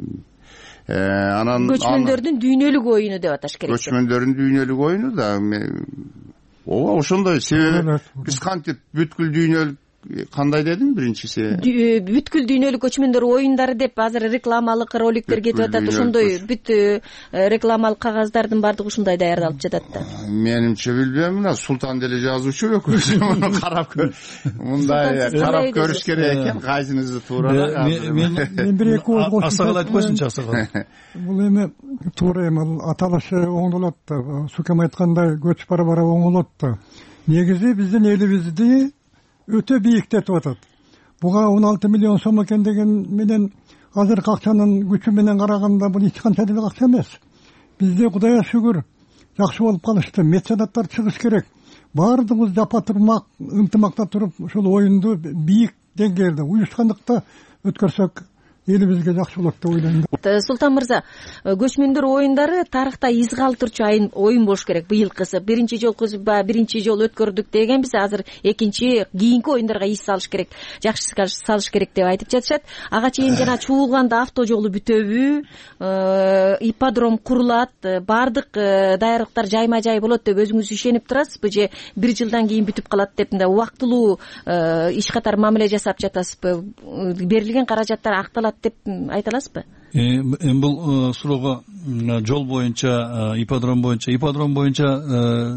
Анан көчмөндөрдүн дүйнөлүк оюну деп аташ керек. Көчмөндөрдүн дүйнөлүк оюну да ооба ошондой. Себеби биз кантип бүткүл дүйнөлүк кандай дедим биринчиси? Бүткүл дүйнөлүк көчмөндөр оюндары деп азыр рекламалык роликтер кетип атат. Ошондой бүт рекламалык кагаздардын баардыгы ушундай даярдалып жатат да. Менимче билбейм, мына Султан деле жазуучу экөөсү муну карап көр. Мындай карап көрүш керек экен, кайсынысы туура. Мен бир эки ооз кошуп асагал айтып койсунчу, асагал. Бул эми туура эми аталышы оңдолот да. Сукем айткандай көчүп бара бара оңолот да. Негизи биздин элибизди өтө бийиктетип атат. Буга он алты миллион сом экен деген менен азыркы акчанын күчү менен караганда бул эч канча деле акча эмес. Бизде Кудайга шүгүр жакшы болуп калышты. Меценаттар чыгыш керек. Баардыгыбыз жапа турмак, ынтымакта туруп ушул оюнду бийик деңгээлде уюшкандыкта өткөрсөк элибизге жакшы болот деп ойлойм. Султан мырза, көчмөндөр оюндары тарыхта из калтырчу оюн болуш керек. Быйылкысы биринчи жолу биринчи жолу өткөрдүк дегенбиз, азыр экинчи кийинки оюндарга из салыш керек, жакшы салыш керек деп айтып жатышат. Ага чейин жана чуулганда авто жолу бүтөбү, ипподром курулат, баардык даярдыктар жайма-жай болот деп өзүңүз ишенип турасызбы же бир жылдан кийин бүтүп калат деп мындай убактылуу иш катар мамиле жасап жатасызбы? Берилген каражаттар акталат деп айта аласызбы? Эми бул суроого жол боюнча, ипподром боюнча, ипподром боюнча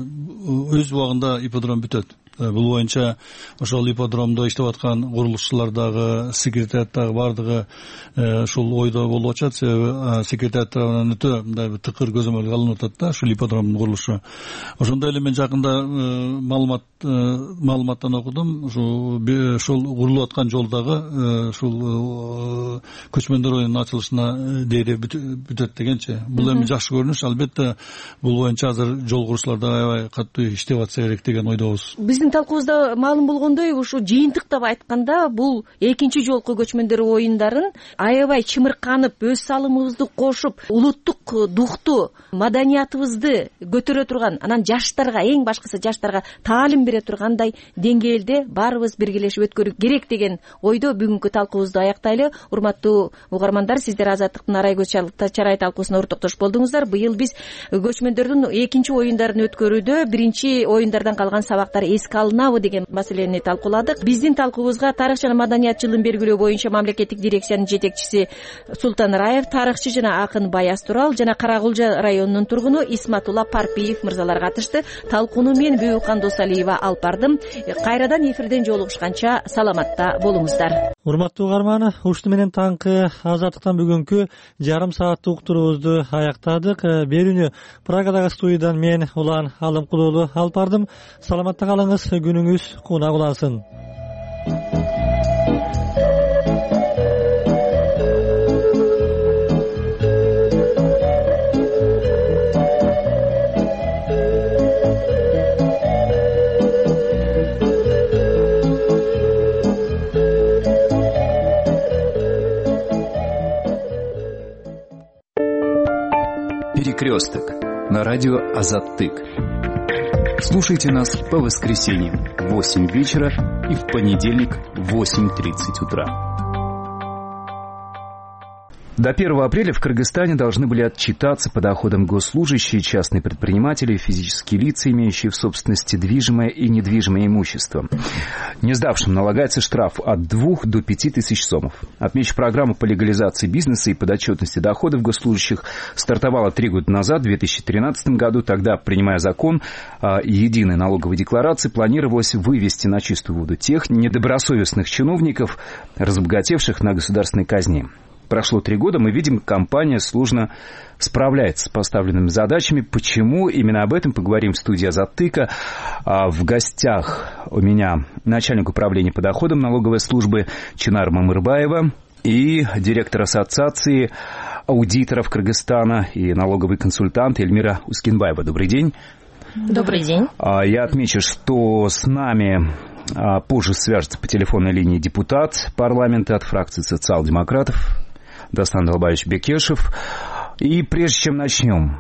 өз убагында ипподром бүтөт. Бул боюнча ошол ипподромдо иштеп аткан курулушчулар дагы, секретариат дагы бардыгы ушул ойдо болуп атат. Себеби секретариат тарабынан өтө мындай бир тыкыр көзөмөлгө алынып атат да ушул ипподромдун курулушу. Ошондой эле мен жакында маалымат маалыматтан окудум. Ушул курулуп аткан жолдогу ушул көчмөндөр оюнунун ачылышына дейре бүтөт дегенчи. Бул эми жакшы көрүнүш. Албетте бул боюнча азыр жол курушчулар дагы аябай катуу иштеп атса керек деген ойдобуз. Биздин талкуубузда маалым болгондой, ушу жыйынтыктап айтканда бул экинчи жолку көчмөндөр оюндарын аябай чымырканып, өз салымыбызды кошуп, улуттук духту, маданиятыбызды көтөрө турган, анан жаштарга, эң башкысы жаштарга таалим бере тургандай деңгээлде баарыбыз биргелешип өткөрүү керек деген ойдо бүгүнкү талкуубузду аяктайлы. Урматтуу угармандар, сиздер Азаттыктын Арай көз чарай талкуусуна ортоктош болдуңуздар. Быйыл биз көчмөндөрдүн экинчи оюндарын өткөрүүдө биринчи оюндардан калган сабактар эске алынабы деген маселени талкууладык. Биздин талкуубузга тарых жана маданият жылын белгилөө боюнча мамлекеттик дирекциянын жетекчиси Султан Раев, тарыхчы жана акын Баяз Турал жана Карагулжа районунун тургуну Исматулла Парпиев мырзалар катышты. Талкууну мен Бүйүкхан Досалиева алып бардым. Кайрадан эфирден жолугушканча саламатта болуңуздар. Урматтуу угарман, ушуну менен таңкы Азаттыктан бүгүнкү жарым сааттык уктуруубузду аяктадык. Берүүнү Прагадагы студиядан мен Улан Алымкулуулу алып бардым. Саламатта калыңыз, күнүңүз кунак улансын. Перекресток на радио Азаттык. Слушайте нас по воскресеньям в восемь вечера и в понедельник в восемь тридцать утра. До первого апреля в Кыргызстане должны были отчитаться по доходам госслужащие, частные предприниматели, физические лица, имеющие в собственности движимое и недвижимое имущество. Не сдавшим налагается штраф от двух до пяти тысяч сомов. Отмечу, программа по легализации бизнеса и подотчетности доходов госслужащих стартовала три года назад, в две тысячи тринадцатом году. Тогда, принимая закон о единой налоговой декларации, планировалось вывести на чистую воду тех недобросовестных чиновников, разбогатевших на государственной казне. Прошло три года, мы видим, компания служно справляется с поставленными задачами. Почему? Именно об этом поговорим в студии Азаттыка. В гостях у меня начальник управления по доходам налоговой службы Чинар Мамырбаева и директор ассоциации аудиторов Кыргызстана и налоговый консультант Эльмира Ускинбаева. Добрый день. Добрый день. Я отмечу, что с нами позже свяжется по телефонной линии депутат парламента от фракции социал-демократов Дастан Далбаевич Бекешев. И прежде чем начнем,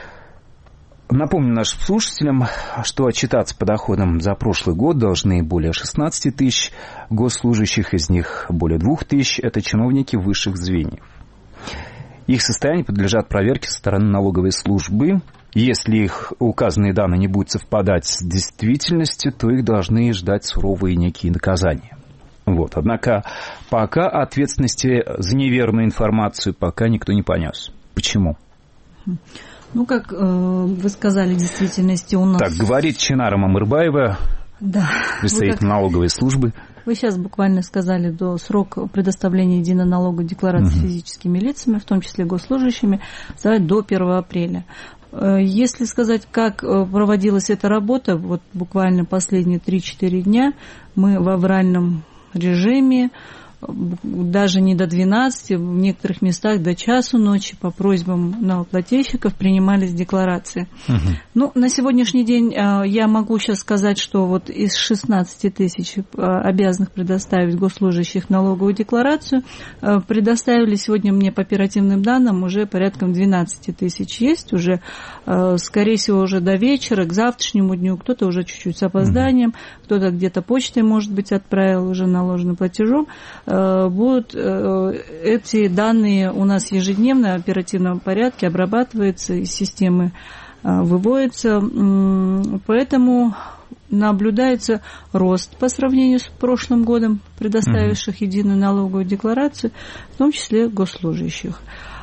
напомню нашим слушателям, что отчитаться по доходам за прошлый год должны более шестнадцати тысяч госслужащих, из них более двух тысяч – это чиновники высших звеньев. Их состояние подлежат проверке со стороны налоговой службы. Если их указанные данные не будут совпадать с действительностью, то их должны ждать суровые некие наказания. Вот. Однако пока ответственности за неверную информацию пока никто не понес. Почему? Ну, как э, вы сказали, в действительности у нас... Так, говорит Чинара Мамырбаева, да, представитель как... налоговой службы. Вы сейчас буквально сказали, до срока предоставления единой налоговой декларации угу. физическими лицами, в том числе госслужащими, до первого апреля. Если сказать, как проводилась эта работа, вот буквально последние три-четыре дня мы в авральном режиме, даже не до двенадцати, в некоторых местах до часу ночи по просьбам налогоплательщиков принимались декларации. Угу. Ну, на сегодняшний день я могу сейчас сказать, что вот из шестнадцати тысяч обязанных предоставить госслужащих налоговую декларацию, предоставили сегодня мне по оперативным данным уже порядком двенадцати тысяч есть, уже, скорее всего, уже до вечера, к завтрашнему дню, кто-то уже чуть-чуть с опозданием, угу. кто-то где-то почтой, может быть, отправил уже наложенным платежом. Будут эти данные у нас ежедневно в оперативном порядке обрабатываются, из системы выводятся, поэтому наблюдается рост по сравнению с прошлым годом предоставивших единую налоговую декларацию, в том числе госслужащих.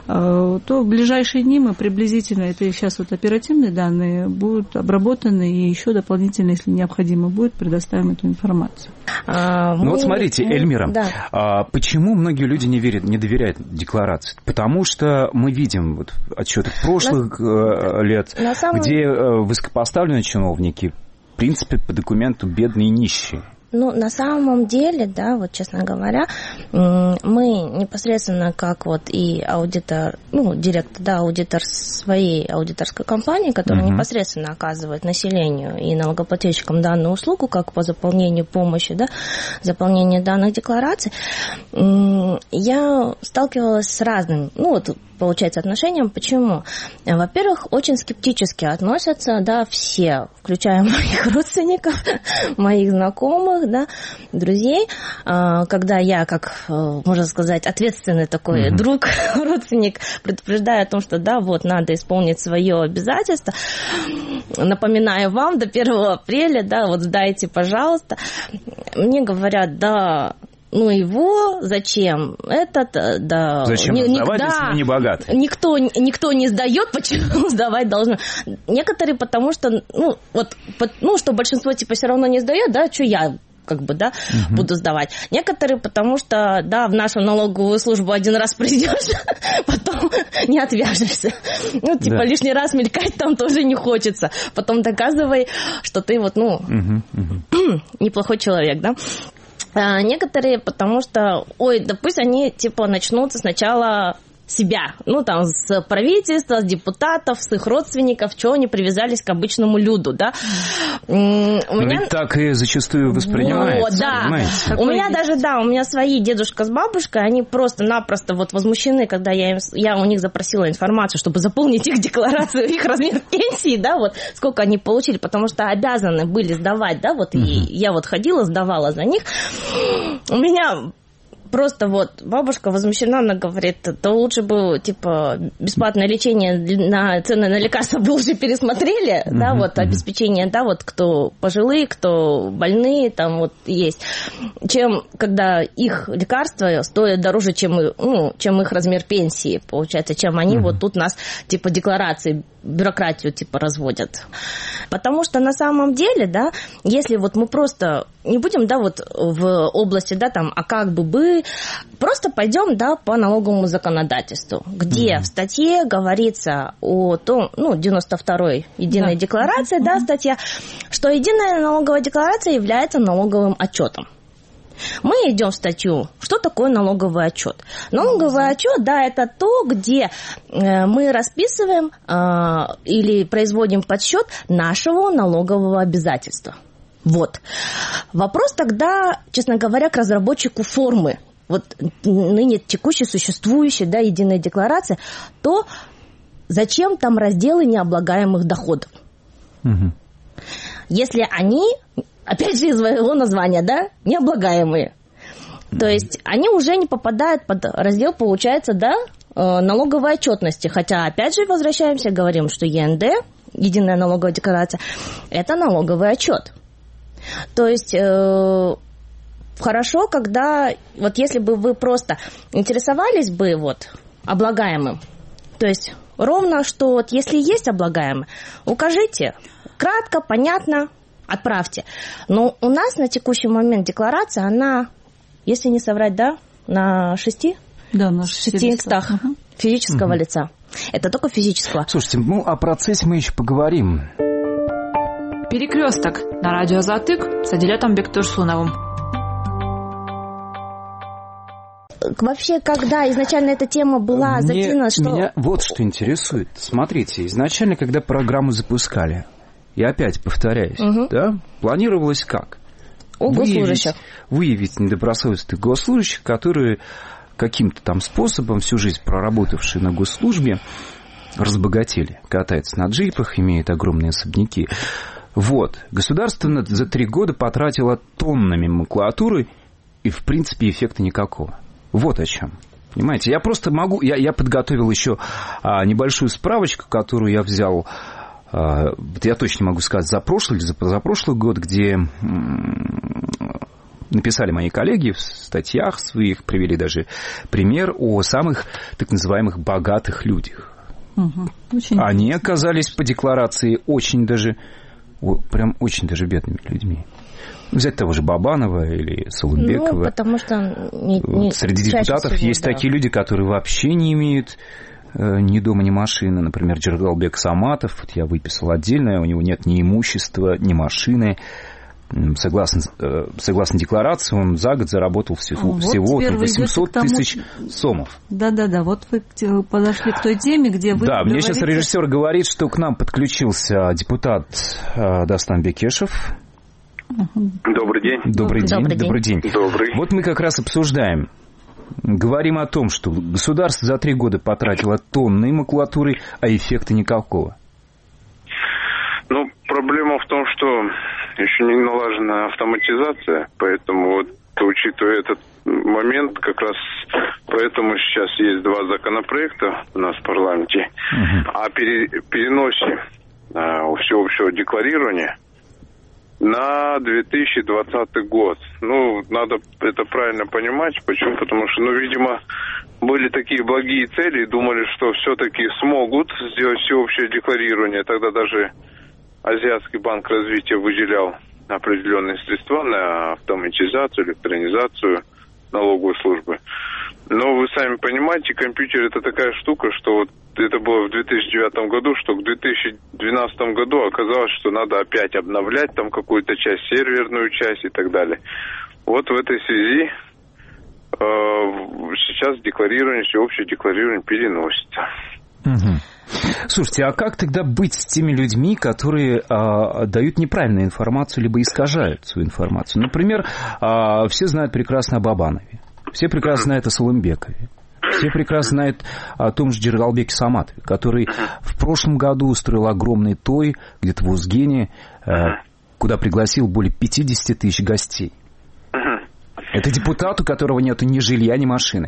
то в ближайшие дни мы приблизительно, это сейчас вот оперативные данные, будут обработаны, и еще дополнительно, если необходимо будет, предоставим эту информацию. А, ну мы, вот смотрите, мы, Эльмира, да. а, почему многие люди не верят, не доверяют декларации? Потому что мы видим вот отчеты прошлых на, лет, на самом... где высокопоставленные чиновники, в принципе, по документу бедные и нищие. Ну, на самом деле, да, вот, честно говоря, мы непосредственно как вот и аудитор, ну, директор, да, аудитор своей аудиторской компании, которая uh-huh. непосредственно оказывает населению и налогоплательщикам данную услугу, как по заполнению помощи, да, заполнению данных деклараций, я сталкивалась с разным, ну, вот, получается, отношением. Почему? Во-первых, очень скептически относятся, да, все, включая моих родственников, моих знакомых, да, друзей, когда я, как, можно сказать, ответственный такой mm-hmm. друг, родственник, предупреждаю о том, что, да, вот, надо исполнить свое обязательство. Напоминаю вам, до первого апреля, да, вот, сдайте, пожалуйста. Мне говорят, да, ну его, зачем? Этот, да... Зачем ни, сдавать, да, если мы не богаты? Никто, никто не сдает, почему сдавать должны? Некоторые потому что, ну, вот, ну, что большинство, типа, все равно не сдает, да, что я... как бы, да, uh-huh. буду сдавать. Некоторые, потому что, да, в нашу налоговую службу один раз придешь, потом не отвяжешься. Ну, типа, да. лишний раз мелькать там тоже не хочется. Потом доказывай, что ты вот, ну, uh-huh. Uh-huh. неплохой человек, да. А некоторые, потому что, ой, да пусть они, типа, начнут сначала... себя, ну, там, с правительства, с депутатов, с их родственников, чего они привязались к обычному люду, да. У меня... Ведь так и зачастую воспринимается. Вот, да. У меня даже, да, у меня свои дедушка с бабушкой, они просто-напросто вот возмущены, когда я, им, я у них запросила информацию, чтобы заполнить их декларацию, их размер пенсии, да, вот, сколько они получили, потому что обязаны были сдавать, да, вот, uh-huh. и я вот ходила, сдавала за них. У меня... Просто вот бабушка возмущена, она говорит, то лучше бы, типа, бесплатное лечение на цены на лекарства бы уже пересмотрели, uh-huh, да, вот, uh-huh. обеспечение, да, вот, кто пожилые, кто больные, там вот есть, чем, когда их лекарства стоят дороже, чем, ну, чем их размер пенсии, получается, чем они uh-huh. вот тут нас, типа, декларации, бюрократию, типа, разводят. Потому что на самом деле, да, если вот мы просто не будем, да, вот в области, да, там, а как бы бы, просто пойдем, да, по налоговому законодательству, где mm-hmm. в статье говорится о том, ну, девяносто второй единой да. декларации, mm-hmm. да, статья, что единая налоговая декларация является налоговым отчетом. Мы идем в статью, что такое налоговый отчет. Налоговый отчет, да, это то, где мы расписываем э, или производим подсчет нашего налогового обязательства. Вот. Вопрос тогда, честно говоря, к разработчику формы. Вот ныне текущей, существующей, да, единой декларации, то зачем там разделы необлагаемых доходов? Угу. Если они... Опять же, из своего названия, да, необлагаемые. То есть они уже не попадают под раздел, получается, да, налоговой отчетности. Хотя, опять же, возвращаемся, говорим, что ЕНД, единая налоговая декларация, это налоговый отчет. То есть э, хорошо, когда, вот если бы вы просто интересовались бы вот облагаемым, то есть ровно, что вот если есть облагаемый, укажите, кратко, понятно, отправьте. Но у нас на текущий момент декларация, она, если не соврать, да, на шести? Да, на шести листах угу. физического угу. лица. Это только физического. Слушайте, ну о процессе мы еще поговорим. Перекресток на радио Затык с Адилетом Бектурсуновым. Вообще, когда изначально эта тема была Мне, задвинута, что... Меня вот что интересует. Смотрите, изначально, когда программу запускали, я опять повторяюсь, угу. да, планировалось как? У госслужащих. Выявить недобросовестных госслужащих, которые каким-то там способом всю жизнь проработавшие на госслужбе разбогатели, катаются на джипах, имеют огромные особняки. Вот. Государство за три года потратило тоннами макулатуры, и, в принципе, эффекта никакого. Вот о чем. Понимаете? Я просто могу... Я, я подготовил еще а, небольшую справочку, которую я взял... Я точно могу сказать, за прошлый или за позапрошлый год, где написали мои коллеги в статьях своих, привели даже пример о самых так называемых богатых людях. Угу. Они оказались по декларации очень даже, прям очень даже бедными людьми. Взять того же Бабанова или Солунбекова. Ну, потому что не, не, вот среди депутатов всего, есть да. такие люди, которые вообще не имеют э, ни дома, ни машины. Например, Джергалбек Саматов. Вот я выписал отдельное. У него нет ни имущества, ни машины. Согласно, э, согласно декларации, он за год заработал всего, вот всего восемьсот тому... тысяч сомов. Да-да-да, вот вы подошли к той теме, где вы... Да, говорите... мне сейчас режиссер говорит, что к нам подключился депутат э, Дастан Бекешев. Добрый день. Добрый день. Добрый день. Добрый день. Добрый. Вот мы как раз обсуждаем. Говорим о том, что государство за три года потратило тонны макулатуры, а эффекта никакого. Ну, проблема в том, что еще не налажена автоматизация, поэтому вот, учитывая этот момент, как раз поэтому сейчас есть два законопроекта у нас в парламенте угу. о пере, переносе а, всеобщего декларирования на две тысячи двадцатый год. Ну, надо это правильно понимать. Почему? Потому что, ну, видимо, были такие благие цели и думали, что все-таки смогут сделать всеобщее декларирование. Тогда даже Азиатский банк развития выделял определенные средства на автоматизацию, электронизацию налоговой службы. Но вы сами понимаете, компьютер это такая штука, что вот это было в две тысячи девятом году, что к две тысячи двенадцатому году оказалось, что надо опять обновлять там какую-то часть, серверную часть и так далее. Вот в этой связи э, сейчас декларирование, всеобщее декларирование переносится. Угу. Слушайте, а как тогда быть с теми людьми, которые а, дают неправильную информацию, либо искажают свою информацию? Например, а, все знают прекрасно о Бабанове, все прекрасно знают о Солымбекове, все прекрасно знают о том же Джергалбеке Саматове, который в прошлом году устроил огромный той где-то в Узгене, а, куда пригласил более пятьдесят тысяч гостей. Это депутат, у которого нет ни жилья, ни машины.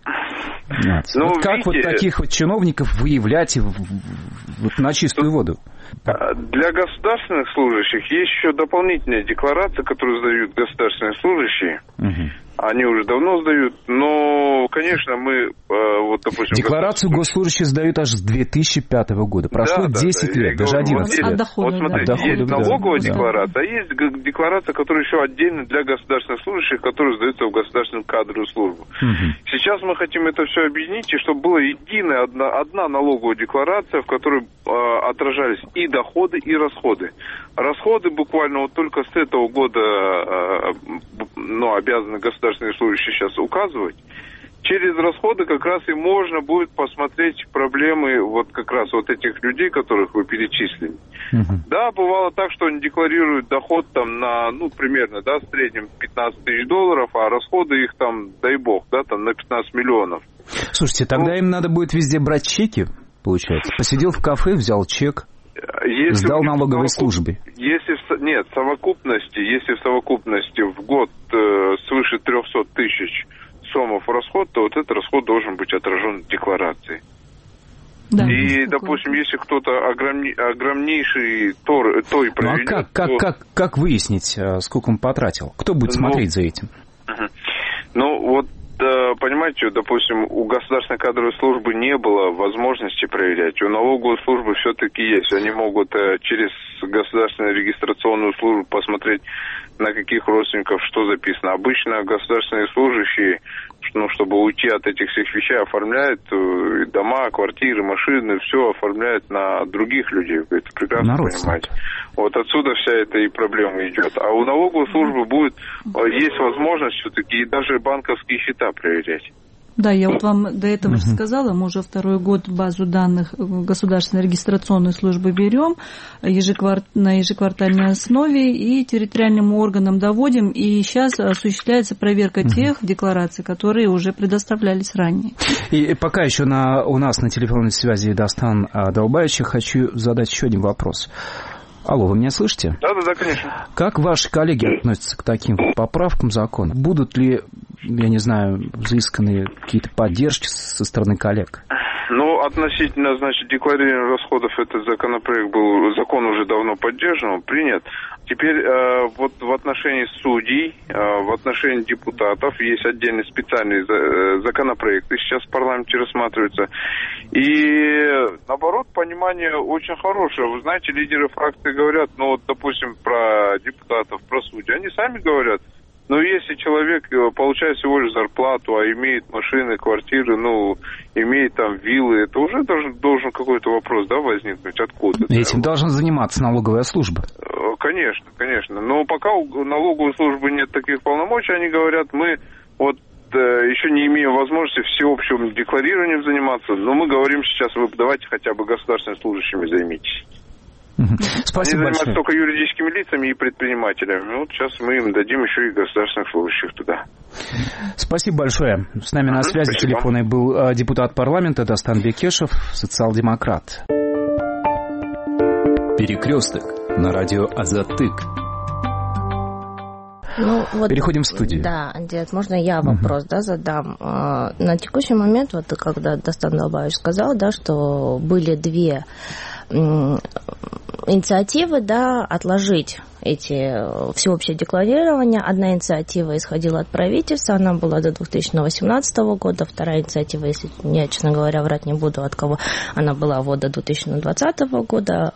Нет. Ну, вот как видите, вот таких вот чиновников выявлять вот на чистую воду? Для государственных служащих есть еще дополнительная декларация, которую сдают государственные служащие. Угу. Они уже давно сдают, но, конечно, мы, вот, допустим... Декларацию госслужащие сдают аж с две тысячи пятого года. Прошло да, десять да, лет, даже одиннадцать вот лет. От дохода, вот смотрите, да. Есть да. налоговая да. декларация, а есть декларация, которая еще отдельно для государственных служащих, которая сдается в государственную кадровую службу. Угу. Сейчас мы хотим это все объединить, и чтобы была единая одна, одна налоговая декларация, в которой э, отражались и доходы, и расходы. Расходы буквально вот только с этого года э, ну, обязаны государственные служащие сейчас указывать. Через расходы как раз и можно будет посмотреть проблемы вот как раз вот этих людей, которых вы перечислили. Uh-huh. Да, бывало так, что они декларируют доход там на, ну, примерно, да, в среднем пятнадцать тысяч долларов, а расходы их там, дай бог, да, там на пятнадцать миллионов. Слушайте, тогда ну, им надо будет везде брать чеки, получается. Посидел в кафе, взял чек, если сдал налоговой службе. Если в, нет, в совокупности, если в совокупности в год э, свыше триста тысяч сомов расход, то вот этот расход должен быть отражен в декларации. Да, и, допустим, если кто-то огромни, огромнейший тор, той проведет... Ну, а как, как, то... как, как выяснить, сколько он потратил? Кто будет смотреть ну, за этим? Uh-huh. Ну, вот, понимаете, допустим, у государственной кадровой службы не было возможности проверять. У налоговой службы все-таки есть. Они могут через государственную регистрационную службу посмотреть, на каких родственников что записано. Обычно государственные служащие, ну, чтобы уйти от этих всех вещей, оформляют дома, квартиры, машины, все оформляют на других людей. Вы это прекрасно понимаете. Вот отсюда вся эта и проблема идет. А у налоговой службы будет, есть возможность все-таки и даже банковские счета проверять. Да, я вот вам до этого uh-huh. же сказала, мы уже второй год базу данных государственной регистрационной службы берем ежеквар... на ежеквартальной основе и территориальным органам доводим, и сейчас осуществляется проверка uh-huh. тех деклараций, которые уже предоставлялись ранее. И пока еще на... у нас на телефонной связи Дастан Далбаевич, хочу задать еще один вопрос. Алло, вы меня слышите? Да, да, да, конечно. Как ваши коллеги относятся к таким поправкам закона? Будут ли, я не знаю, взысканы какие-то поддержки со стороны коллег? Ну, относительно, значит, декларирования расходов, этот законопроект был, закон уже давно поддержан, принят. Теперь э, вот в отношении судей, э, в отношении депутатов есть отдельные специальные за, законопроекты, сейчас в парламенте рассматриваются. И, наоборот, понимание очень хорошее. Вы знаете, лидеры фракции говорят, ну, вот, допустим, про депутатов, про судей, они сами говорят, ну, если человек получает всего лишь зарплату, а имеет машины, квартиры, ну, имеет там виллы, это уже должен, должен какой-то вопрос, да, возникнуть, откуда. Этим должна заниматься налоговая служба. Конечно, конечно. Но пока у налоговой службы нет таких полномочий, они говорят, мы вот э, еще не имеем возможности всеобщим декларированием заниматься, но мы говорим сейчас, вы давайте хотя бы государственными служащими займитесь. Спасибо Они занимаются большое. только юридическими лицами и предпринимателями. Вот сейчас мы им дадим еще и государственных служащих туда. Спасибо большое. С нами на связи Спасибо. телефонной был депутат парламента Дастан Бекешев, социал-демократ. Перекресток на радио Азаттык. Ну, вот, переходим в студию. Да, дед, можно я вопрос, uh-huh. да, задам? На текущий момент, вот когда Дастан Далбаевич сказал, да, что были две инициативы, да, отложить эти всеобщее декларирование. Одна инициатива исходила от правительства, она была до две тысячи восемнадцатого года, вторая инициатива, если я, честно говоря, врать не буду, от кого она была, вот до две тысячи двадцатого года,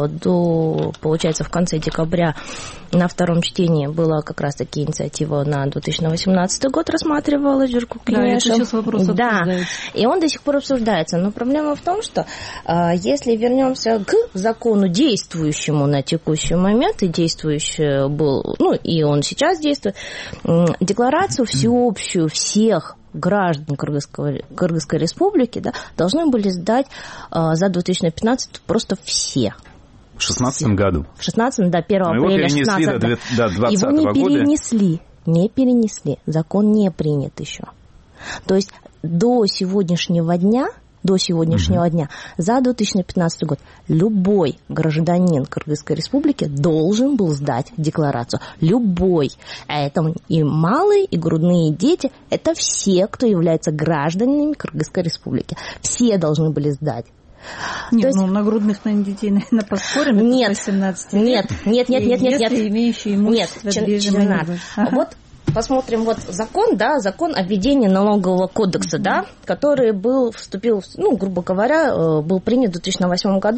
до, получается, в конце декабря на втором чтении была как раз-таки инициатива на две тысячи восемнадцатый год, рассматривалась Жирку Кенешем. Да, это сейчас вопрос да, обсуждается. И он до сих пор обсуждается. Но проблема в том, что если вернемся к закону действующему на текущий момент, и действующий был, ну и он сейчас действует, декларацию всеобщую всех граждан Кыргызской, Кыргызской республики, да, должны были сдать за две тысячи пятнадцатый просто все. В шестнадцатом году. В шестнадцатом, да, первого апреля шестнадцатого. До, до двадцатого Его не года. перенесли, не перенесли, закон не принят еще. То есть до сегодняшнего дня, до сегодняшнего mm-hmm. дня, за две тысячи пятнадцатый год любой гражданин Кыргызской республики должен был сдать декларацию. Любой. А это и малые, и грудные дети, это все, кто является гражданами Кыргызской республики. Все должны были сдать. Нет, есть... ну на грудных, наверное, детей, наверное, поспорим. Нет, восемнадцати нет, нет, нет, нет, нет, нет. Имеющие имущество движимое. Нет, ага. Вот посмотрим, вот закон, да, закон о введении налогового кодекса, mm-hmm. да, который был, вступил, ну, грубо говоря, был принят в две тысячи восьмом году.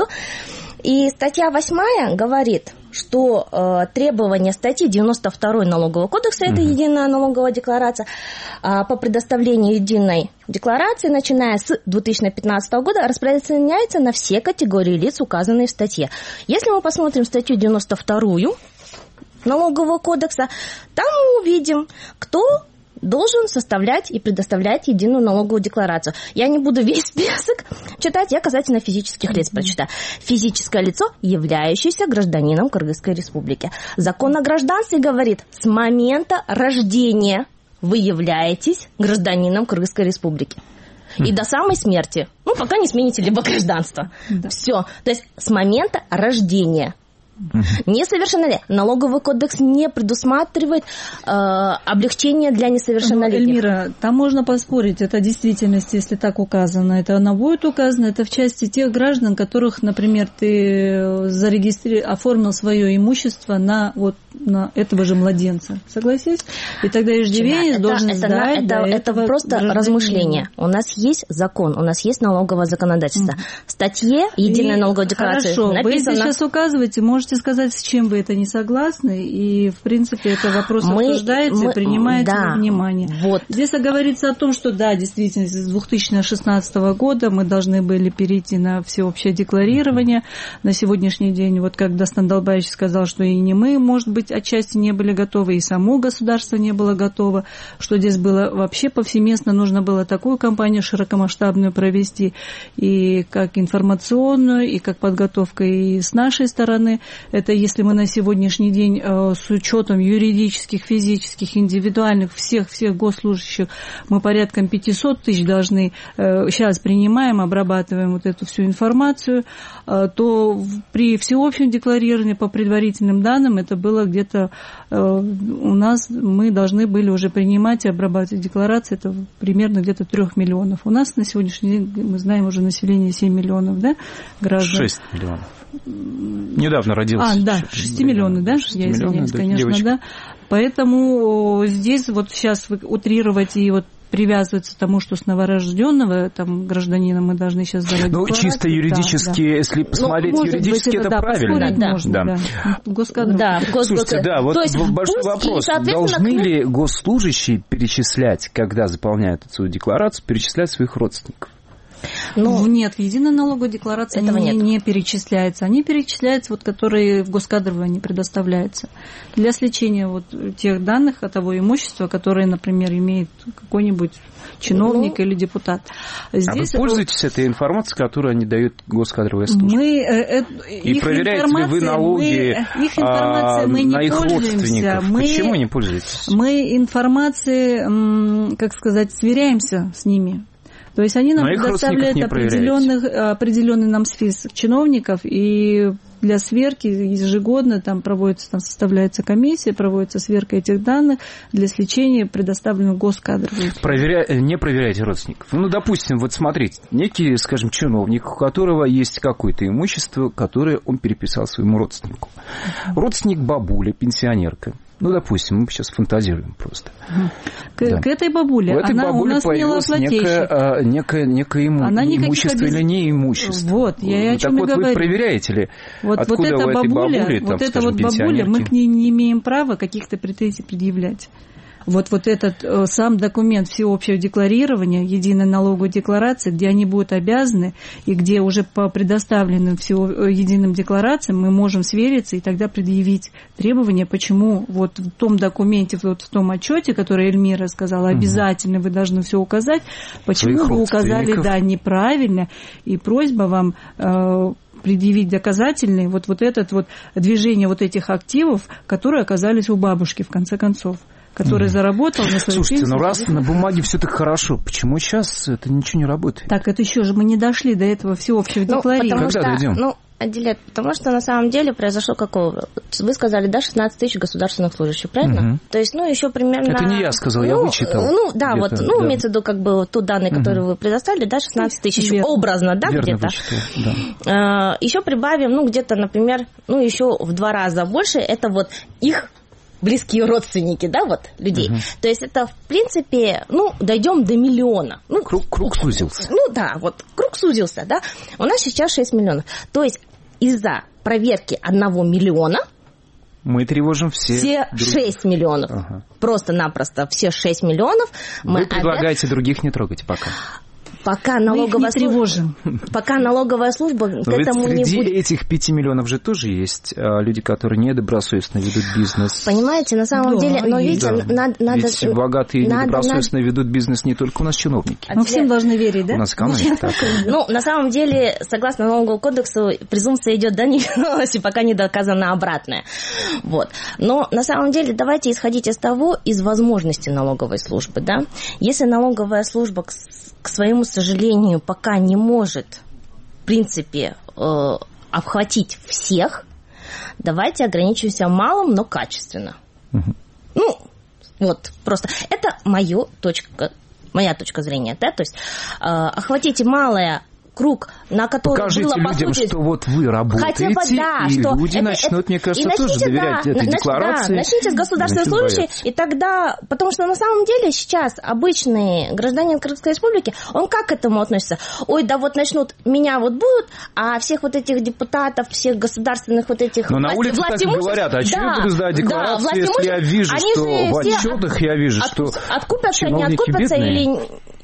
И статья восьмая говорит, что э, требования статьи девяносто второй налогового кодекса, mm-hmm. это единая налоговая декларация, э, по предоставлению единой декларации, начиная с две тысячи пятнадцатого года, распространяется на все категории лиц, указанные в статье. Если мы посмотрим статью девяносто вторую налогового кодекса, там мы увидим, кто должен составлять и предоставлять единую налоговую декларацию. Я не буду весь список читать, я касательно физических лиц прочитаю. Физическое лицо, являющееся гражданином Кыргызской республики. Закон о гражданстве говорит, с момента рождения вы являетесь гражданином Кыргызской республики. И до самой смерти, ну, пока не смените либо гражданство. Да. Все. То есть с момента рождения. Несовершеннолетие. Налоговый кодекс не предусматривает э, облегчение для несовершеннолетних. Ну, Эльмира, там можно поспорить, это действительность, если так указано, это она будет указано, это в части тех граждан, которых, например, ты зарегистрировал, оформил свое имущество на, вот, на этого же младенца. Согласись? И тогда иждивенец это, должен это, сдать это, это, это просто гражданина. Размышление. У нас есть закон, у нас есть налоговое законодательство. Mm. В статье единая налоговая декларация хорошо, написано... Вы сейчас указываете, можете сказать, с чем вы это не согласны, и, в принципе, это вопрос мы, обсуждается мы, и принимается да, во внимание. Вот. Здесь говорится о том, что, да, действительно, с две тысячи шестнадцатого года мы должны были перейти на всеобщее декларирование. На сегодняшний день, вот как Дастан Далбаевич сказал, что и не мы, может быть, отчасти не были готовы, и само государство не было готово, что здесь было вообще повсеместно, нужно было такую кампанию широкомасштабную провести, и как информационную, и как подготовка и с нашей стороны. Это если мы на сегодняшний день с учетом юридических, физических, индивидуальных, всех-всех госслужащих, мы порядком пятьсот тысяч должны сейчас принимаем, обрабатываем вот эту всю информацию, то при всеобщем декларировании по предварительным данным это было где-то у нас, мы должны были уже принимать и обрабатывать декларации, это примерно где-то трех миллионов. У нас на сегодняшний день, мы знаем, уже население семь миллионов, да, граждан. шесть миллионов. Недавно родился. А, да, шесть миллионов, да, я извиняюсь, конечно, девочка. Да. Поэтому здесь вот сейчас утрировать и вот привязывается к тому, что с новорожденного там, гражданина мы должны сейчас давать ну, чисто юридически, да, да. если посмотреть ну, юридически, быть, это, это да, правильно. Да, можно, да. Да. Госкадры. Да, гос... Слушайте, да, вот есть, большой вопрос. Должны ли госслужащие перечислять, когда заполняют эту декларацию, перечислять своих родственников? Ну, нет, в единой налоговой декларации этого не, не перечисляется. Они перечисляются, вот, которые в госкадровые не предоставляются. Для сличения вот тех данных от того имущества, которое, например, имеет какой-нибудь чиновник ну, или депутат. Здесь а вы пользуетесь это... этой информацией, которую они дают госкадровые службы? Мы, э, э, И проверяете ли вы налоги мы, их а, мы не на их родственников? Мы, Почему не пользуетесь? Мы информацией, как сказать, сверяемся с ними. То есть они нам предоставляют определенных, определенный нам список чиновников, и для сверки ежегодно там проводится, там составляется комиссия, проводится сверка этих данных для сличения предоставленных госкадровых. Проверя... Не проверяйте родственников. Ну, допустим, вот смотрите, некий, скажем, чиновник, у которого есть какое-то имущество, которое он переписал своему родственнику. Родственник бабуля, пенсионерка. Ну, допустим, мы сейчас фантазируем просто. К, да. к этой бабуле, у этой она бабуле у нас налогоплательщик. Некое, некое, некое иму... она имущество обез... или не имущество. Вот, я о чем так и вот говорю. Вы проверяете ли, вот, откуда вот эта у этой бабуля, бабули, вот там, эта скажем, вот бабуля, мы к ней не имеем права каких-то претензий предъявлять. Вот, вот этот э, сам документ всеобщего декларирования, единой налоговой декларации, где они будут обязаны, и где уже по предоставленным всего, э, единым декларациям мы можем свериться и тогда предъявить требования, почему вот в том документе, вот в том отчете, который Эльмира сказала, обязательно вы должны все указать, почему вы указали, да, неправильно, и просьба вам... Э, предъявить доказательные вот, вот это вот движение вот этих активов, которые оказались у бабушки, в конце концов, который mm. заработал на свою Слушайте, пенсию. ну раз на бумаге все так хорошо, почему сейчас это ничего не работает? Так, это еще же мы не дошли до этого всеобщего ну, декларирования. Когда что, дойдем? Ну, отделять, потому что на самом деле произошло какого? Вы сказали, да, шестнадцать тысяч государственных служащих, правильно? Угу. То есть, ну, еще примерно... Это не я сказал, ну, я вычитал. Ну, да, вот, ну, да. имеется в виду, как бы, вот, тот данные, которые угу. вы предоставили, да, шестнадцать тысяч, верно. Образно, да, верно где-то? Вычитал, да. А, еще прибавим, ну, где-то, например, ну, еще в два раза больше, это вот их близкие родственники, да, вот, людей. Угу. То есть это, в принципе, ну, дойдем до миллиона. Ну, круг, круг сузился. Ну, да, вот, круг сузился, да. У нас сейчас шесть миллионов. То есть из-за проверки одного миллиона мы тревожим все. Все друг... шесть миллионов. Ага. Просто-напросто все шесть миллионов. Вы мы предлагаете обяз... других не трогать пока. Пока налоговая, не служба, пока налоговая служба к Но этому ведь не будет. Среди этих пяти миллионов же тоже есть а, люди, которые недобросовестно ведут бизнес. Понимаете, на самом да, деле, но видите, да. надо, надо... Ведь богатые надо, недобросовестно надо... ведут бизнес не только у нас чиновники. Мы всем должны верить, да? У нас экономика такая. Ну, на самом деле, согласно налоговому кодексу, презумпция идет до невиновности, пока не доказано обратное. Вот. Но на самом деле, давайте исходить из того, из возможностей налоговой службы, да. Если налоговая служба, к, к своему сожалению, пока не может, в принципе, э, обхватить всех, давайте ограничимся малым, но качественно. Угу. Ну, вот, просто. Это моя точка, моя точка зрения, да, то есть э, охватите малое, круг, на который Покажите было, по людям, сути, что вот вы работаете, хотя бы, да, и что люди это, начнут, это, мне кажется, начните, тоже доверять да, этой нач, декларации. Да, начните с государственной служащей, и тогда, потому что на самом деле сейчас обычный гражданин Кыргызской республики, он как к этому относится? Ой, да вот начнут, меня вот будут, а всех вот этих депутатов, всех государственных вот этих... Но власть, на улице так говорят, а да, что я буду сдать декларацию, да, если я вижу, что в отчетах я вижу, от, что откупятся, не чиновники откупятся, бедные. или...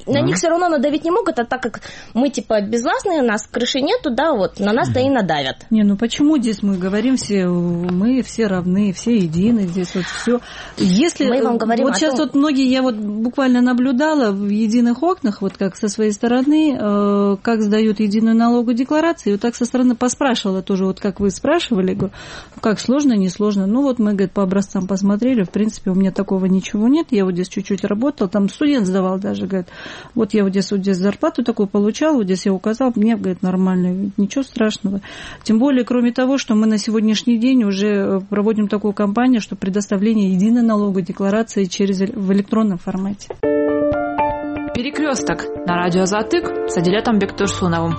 на mm-hmm. них все равно надавить не могут, а так как мы типа безвластные, у нас крыши нету, да, вот на нас-то mm-hmm. и надавят. Не, ну почему здесь мы говорим все, мы все равны, все едины, здесь вот все. Если мы вам говорим вот о сейчас том... вот многие, я вот буквально наблюдала в единых окнах, вот как со своей стороны, э, как сдают единую налоговую декларацию, и вот так со стороны поспрашивала тоже, вот как вы спрашивали, говорю, как сложно, не сложно. Ну вот мы, говорит, по образцам посмотрели, в принципе, у меня такого ничего нет, я вот здесь чуть-чуть работала, там студент сдавал даже, говорит, вот я вот здесь, вот здесь зарплату такую получал, вот здесь я указал, мне, говорит, нормально, ничего страшного. Тем более, кроме того, что мы на сегодняшний день уже проводим такую кампанию, что предоставление единой налоговой декларации через в электронном формате. Перекресток на радио Азаттык с Адилетом Бектурсуновым.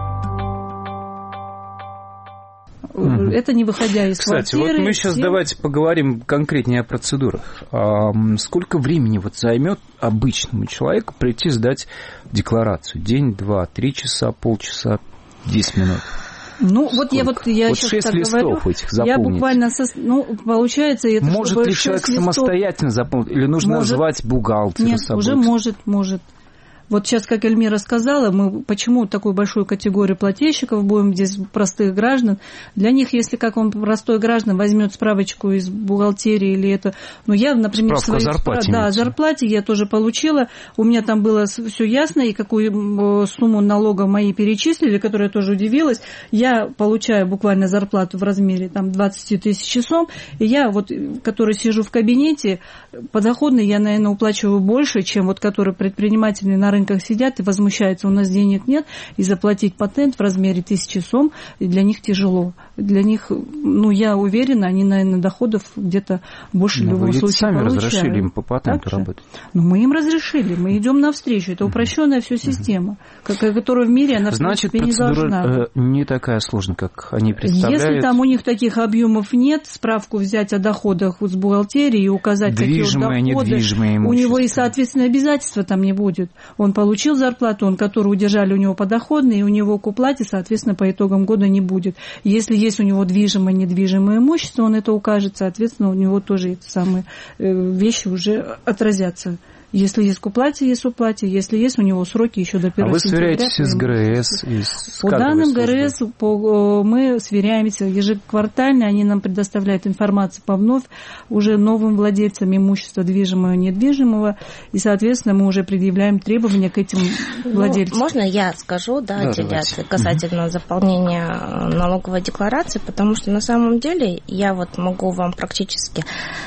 Mm-hmm. Это не выходя из Кстати, квартиры. Кстати, вот мы сейчас все... давайте поговорим конкретнее о процедурах. А сколько времени вот займет обычному человеку прийти сдать декларацию? День, два, три часа, полчаса, десять минут? Ну, вот я вот я вот сейчас шесть так листов говорю, этих заполнить. Я буквально, со, ну, получается... Это может ли человек листов... самостоятельно заполнить? Или нужно может... звать бухгалтера Нет, с собой? уже может, может. Вот сейчас, как Эльмира сказала, мы почему такую большую категорию плательщиков будем здесь, простых граждан. Для них, если как он простой граждан возьмет справочку из бухгалтерии или это... Ну, я, например, справку свою... о зарплате. Да, о зарплате я тоже получила. У меня там было все ясно, и какую сумму налога мои перечислили, которая тоже удивилась. Я получаю буквально зарплату в размере там, двадцать тысяч сом, и я, вот, который сижу в кабинете, подоходный я, наверное, уплачиваю больше, чем вот, который предприниматели на рынках сидят и возмущаются, у нас денег нет, и заплатить патент в размере тысячи сом для них тяжело. Для них, ну, я уверена, они, наверное, доходов где-то больше в любом случае сами получают. Разрешили им по патенту работать. Ну, мы им разрешили, мы идем навстречу. Это упрощенная все система, которая в мире, она, значит, в принципе, не должна. Значит, процедура не такая сложная, как они представляют. Если там у них таких объемов нет, справку взять о доходах с бухгалтерии и указать, движимое, какие доходы, недвижимое имущество. У него и, соответственно, обязательства там не будет. Он получил зарплату, он, которую удержали у него подоходные, и у него к уплате, соответственно, по итогам года не будет. Если есть у него движимое, недвижимое имущество, он это укажет, соответственно, у него тоже эти самые вещи уже отразятся. Если есть к уплате, есть уплате. Если есть у него сроки еще до первого сентября. А вы сверяетесь с ГРС? И с по данным ГРС по, мы сверяемся ежеквартально. Они нам предоставляют информацию по вновь уже новым владельцам имущества движимого и недвижимого. И, соответственно, мы уже предъявляем требования к этим владельцам. Ну, можно я скажу, да, да Адилет, касательно угу. заполнения налоговой декларации? Потому что на самом деле я вот могу вам практически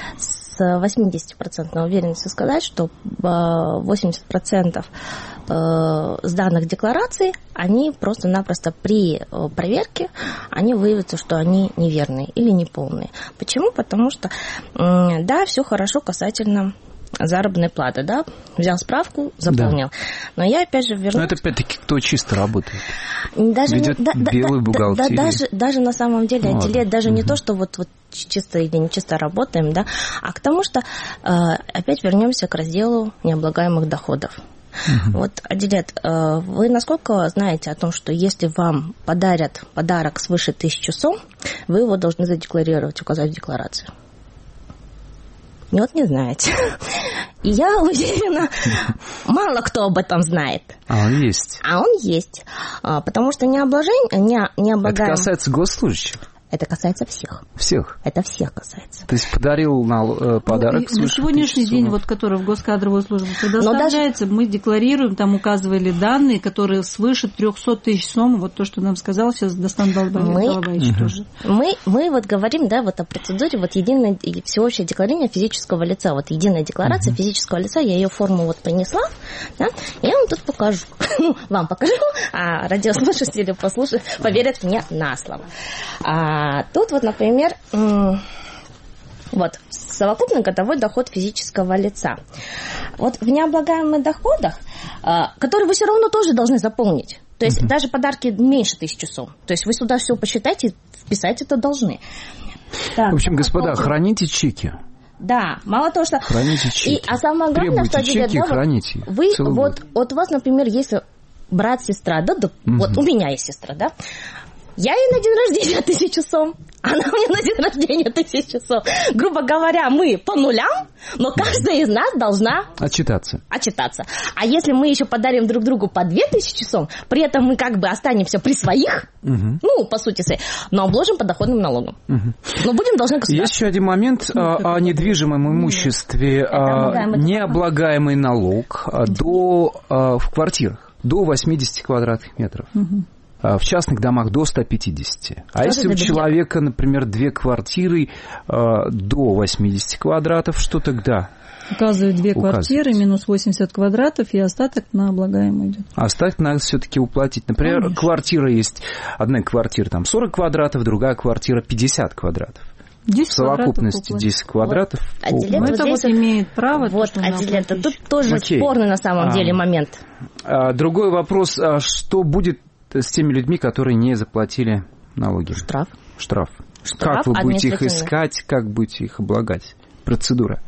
с восемьдесят процентов уверенностью сказать, что восемьдесят процентов сданных деклараций, они просто-напросто при проверке, они выявятся, что они неверные или неполные. Почему? Потому что, да, все хорошо касательно заработной платы, да, взял справку, заполнил. Да. Но я опять же вернусь... Но это опять-таки кто чисто работает? Даже ведет не, да, белую да, бухгалтерию. Да, даже, даже на самом деле, ну, Адилет, даже угу. не то, что вот, вот чисто или не чисто работаем, да, а к тому, что э, опять вернемся к разделу необлагаемых доходов. Угу. Вот, Адилет, э, вы насколько знаете о том, что если вам подарят подарок свыше тысячи сом, вы его должны задекларировать, указать в декларации? Вот не знаете. И я уверена, мало кто об этом знает. А он есть. А он есть. Потому что необложение, не, не облагаем... Это касается госслужащих? Это касается всех. Всех? Это всех касается. То есть подарил на подарок ну, на сегодняшний день, вот, который в госкадровую службу предоставляется, даже... мы декларируем, там указывали данные, которые свыше триста тысяч сом, вот то, что нам сказал сейчас Дастан Балабаевич тоже. Мы, мы вот говорим, да, вот о процедуре вот единое всеобщее декларирование физического лица. Вот единая декларация uh-huh. физического лица, я ее форму вот принесла, да, я вам тут покажу. Вам покажу, а радиослушатели послушают, поверят мне на слово. А тут вот, например, вот совокупный годовой доход физического лица. Вот в необлагаемых доходах, которые вы все равно тоже должны заполнить. То есть uh-huh. даже подарки меньше тысячи сом. То есть вы сюда все посчитайте, вписать это должны. Так, в общем, господа, получим. Храните чеки. Да, мало того, что... Храните чеки. И, а самое главное, требуйте что... чеки да, и храните. Вы, вот, вот у вас, например, есть брат, сестра, да, да uh-huh. вот у меня есть сестра, да. Я ей на день рождения тысячу сом, она мне на день рождения тысячу сом. Грубо говоря, мы по нулям, но каждая из нас должна отчитаться. отчитаться. А если мы еще подарим друг другу по две тысячи сом, при этом мы как бы останемся при своих, угу. ну, по сути, но обложим подоходным налогом. Угу. Но будем должны государству. Есть еще один момент о, о недвижимом имуществе. Необлагаемый налог до, в квартирах до восьмидесяти квадратных метров. Угу. В частных домах до ста пятидесяти. А если у человека, например, две квартиры до восьмидесяти квадратов, что тогда? Указывают две квартиры, минус восемьдесят квадратов, и остаток на облагаемый идет. Остаток надо все-таки уплатить. Например, Конечно. квартира есть, одна квартира там сорок квадратов, другая квартира пятьдесят квадратов. В совокупности десять квадратов. Вот, а ну, это вот имеет право. Вот, а это тут тоже Окей. спорный на самом а, деле момент. А, другой вопрос, а что будет с теми людьми, которые не заплатили налоги? Штраф. Штраф. Штраф как вы будете их искать, как будете их облагать? Процедура.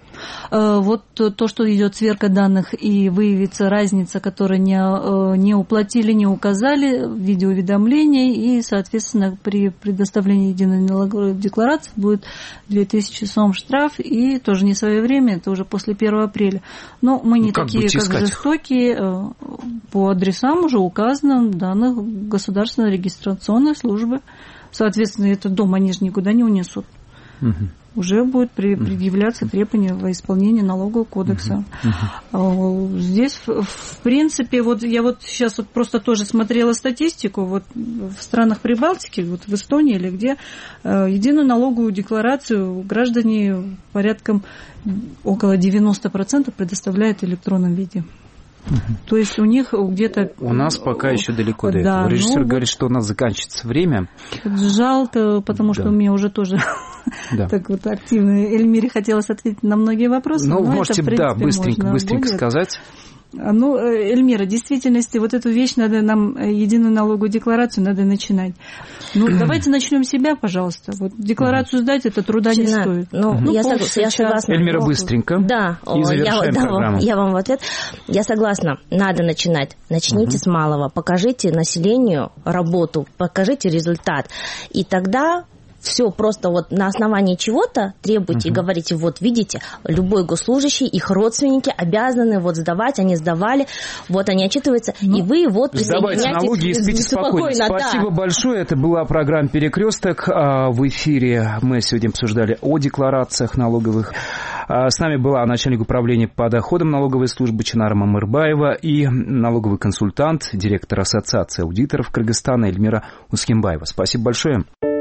Вот то, что идет сверка данных и выявится разница, которую не, не уплатили, не указали в виде уведомления, и, соответственно, при предоставлении единой налоговой декларации будет две тысячи сом штраф, и тоже не своевременно, это уже после первого апреля. Но мы не ну, как такие, как жестокие, по адресам уже указано данных государственной регистрационной службы. Соответственно, этот дом они же никуда не унесут. Угу. Уже будет предъявляться требования во исполнении налогового кодекса. Uh-huh. Здесь, в принципе, вот я вот сейчас вот просто тоже смотрела статистику, вот в странах Прибалтики, вот в Эстонии или где, единую налоговую декларацию граждане порядком около девяносто процентов предоставляют в электронном виде. Uh-huh. То есть у них где-то... У нас пока еще далеко до да, этого. Режиссер ну, говорит, что у нас заканчивается время. Жалко, потому да. что мне уже тоже да. так вот активно Эльмире хотелось ответить на многие вопросы. Ну, можете, это, принципе, да, быстренько, быстренько будет. сказать. Ну, Эльмира, в действительности, вот эту вещь надо нам, единую налоговую декларацию надо начинать. Ну, давайте начнем с себя, пожалуйста. Вот декларацию сдать, это труда не стоит. Ну, ну я, сог, я согласна. Эльмира, быстренько. Да, и завершаем я, программу. Да, я вам в ответ. Я согласна, надо начинать. Начните uh-huh. с малого, покажите населению работу, покажите результат. И тогда... Все просто вот на основании чего-то требуйте uh-huh. и говорите, вот видите, любой госслужащий, их родственники обязаны вот сдавать, они сдавали, вот они отчитываются, ну, и вы вот присоединяйтесь. Сдавайте налоги и спите спокойно. спокойно. Спасибо да. большое, это была программа «Перекресток». В эфире мы сегодня обсуждали о декларациях налоговых. С нами была начальник управления по доходам налоговой службы Чынара Мамырбаева и налоговый консультант, директор Ассоциации аудиторов Кыргызстана Эльмира Ускенбаева. Спасибо большое.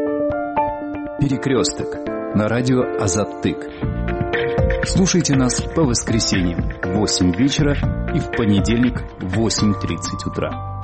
Перекресток на радио Азаттык. Слушайте нас по воскресеньям в восемь вечера и в понедельник в восемь тридцать утра.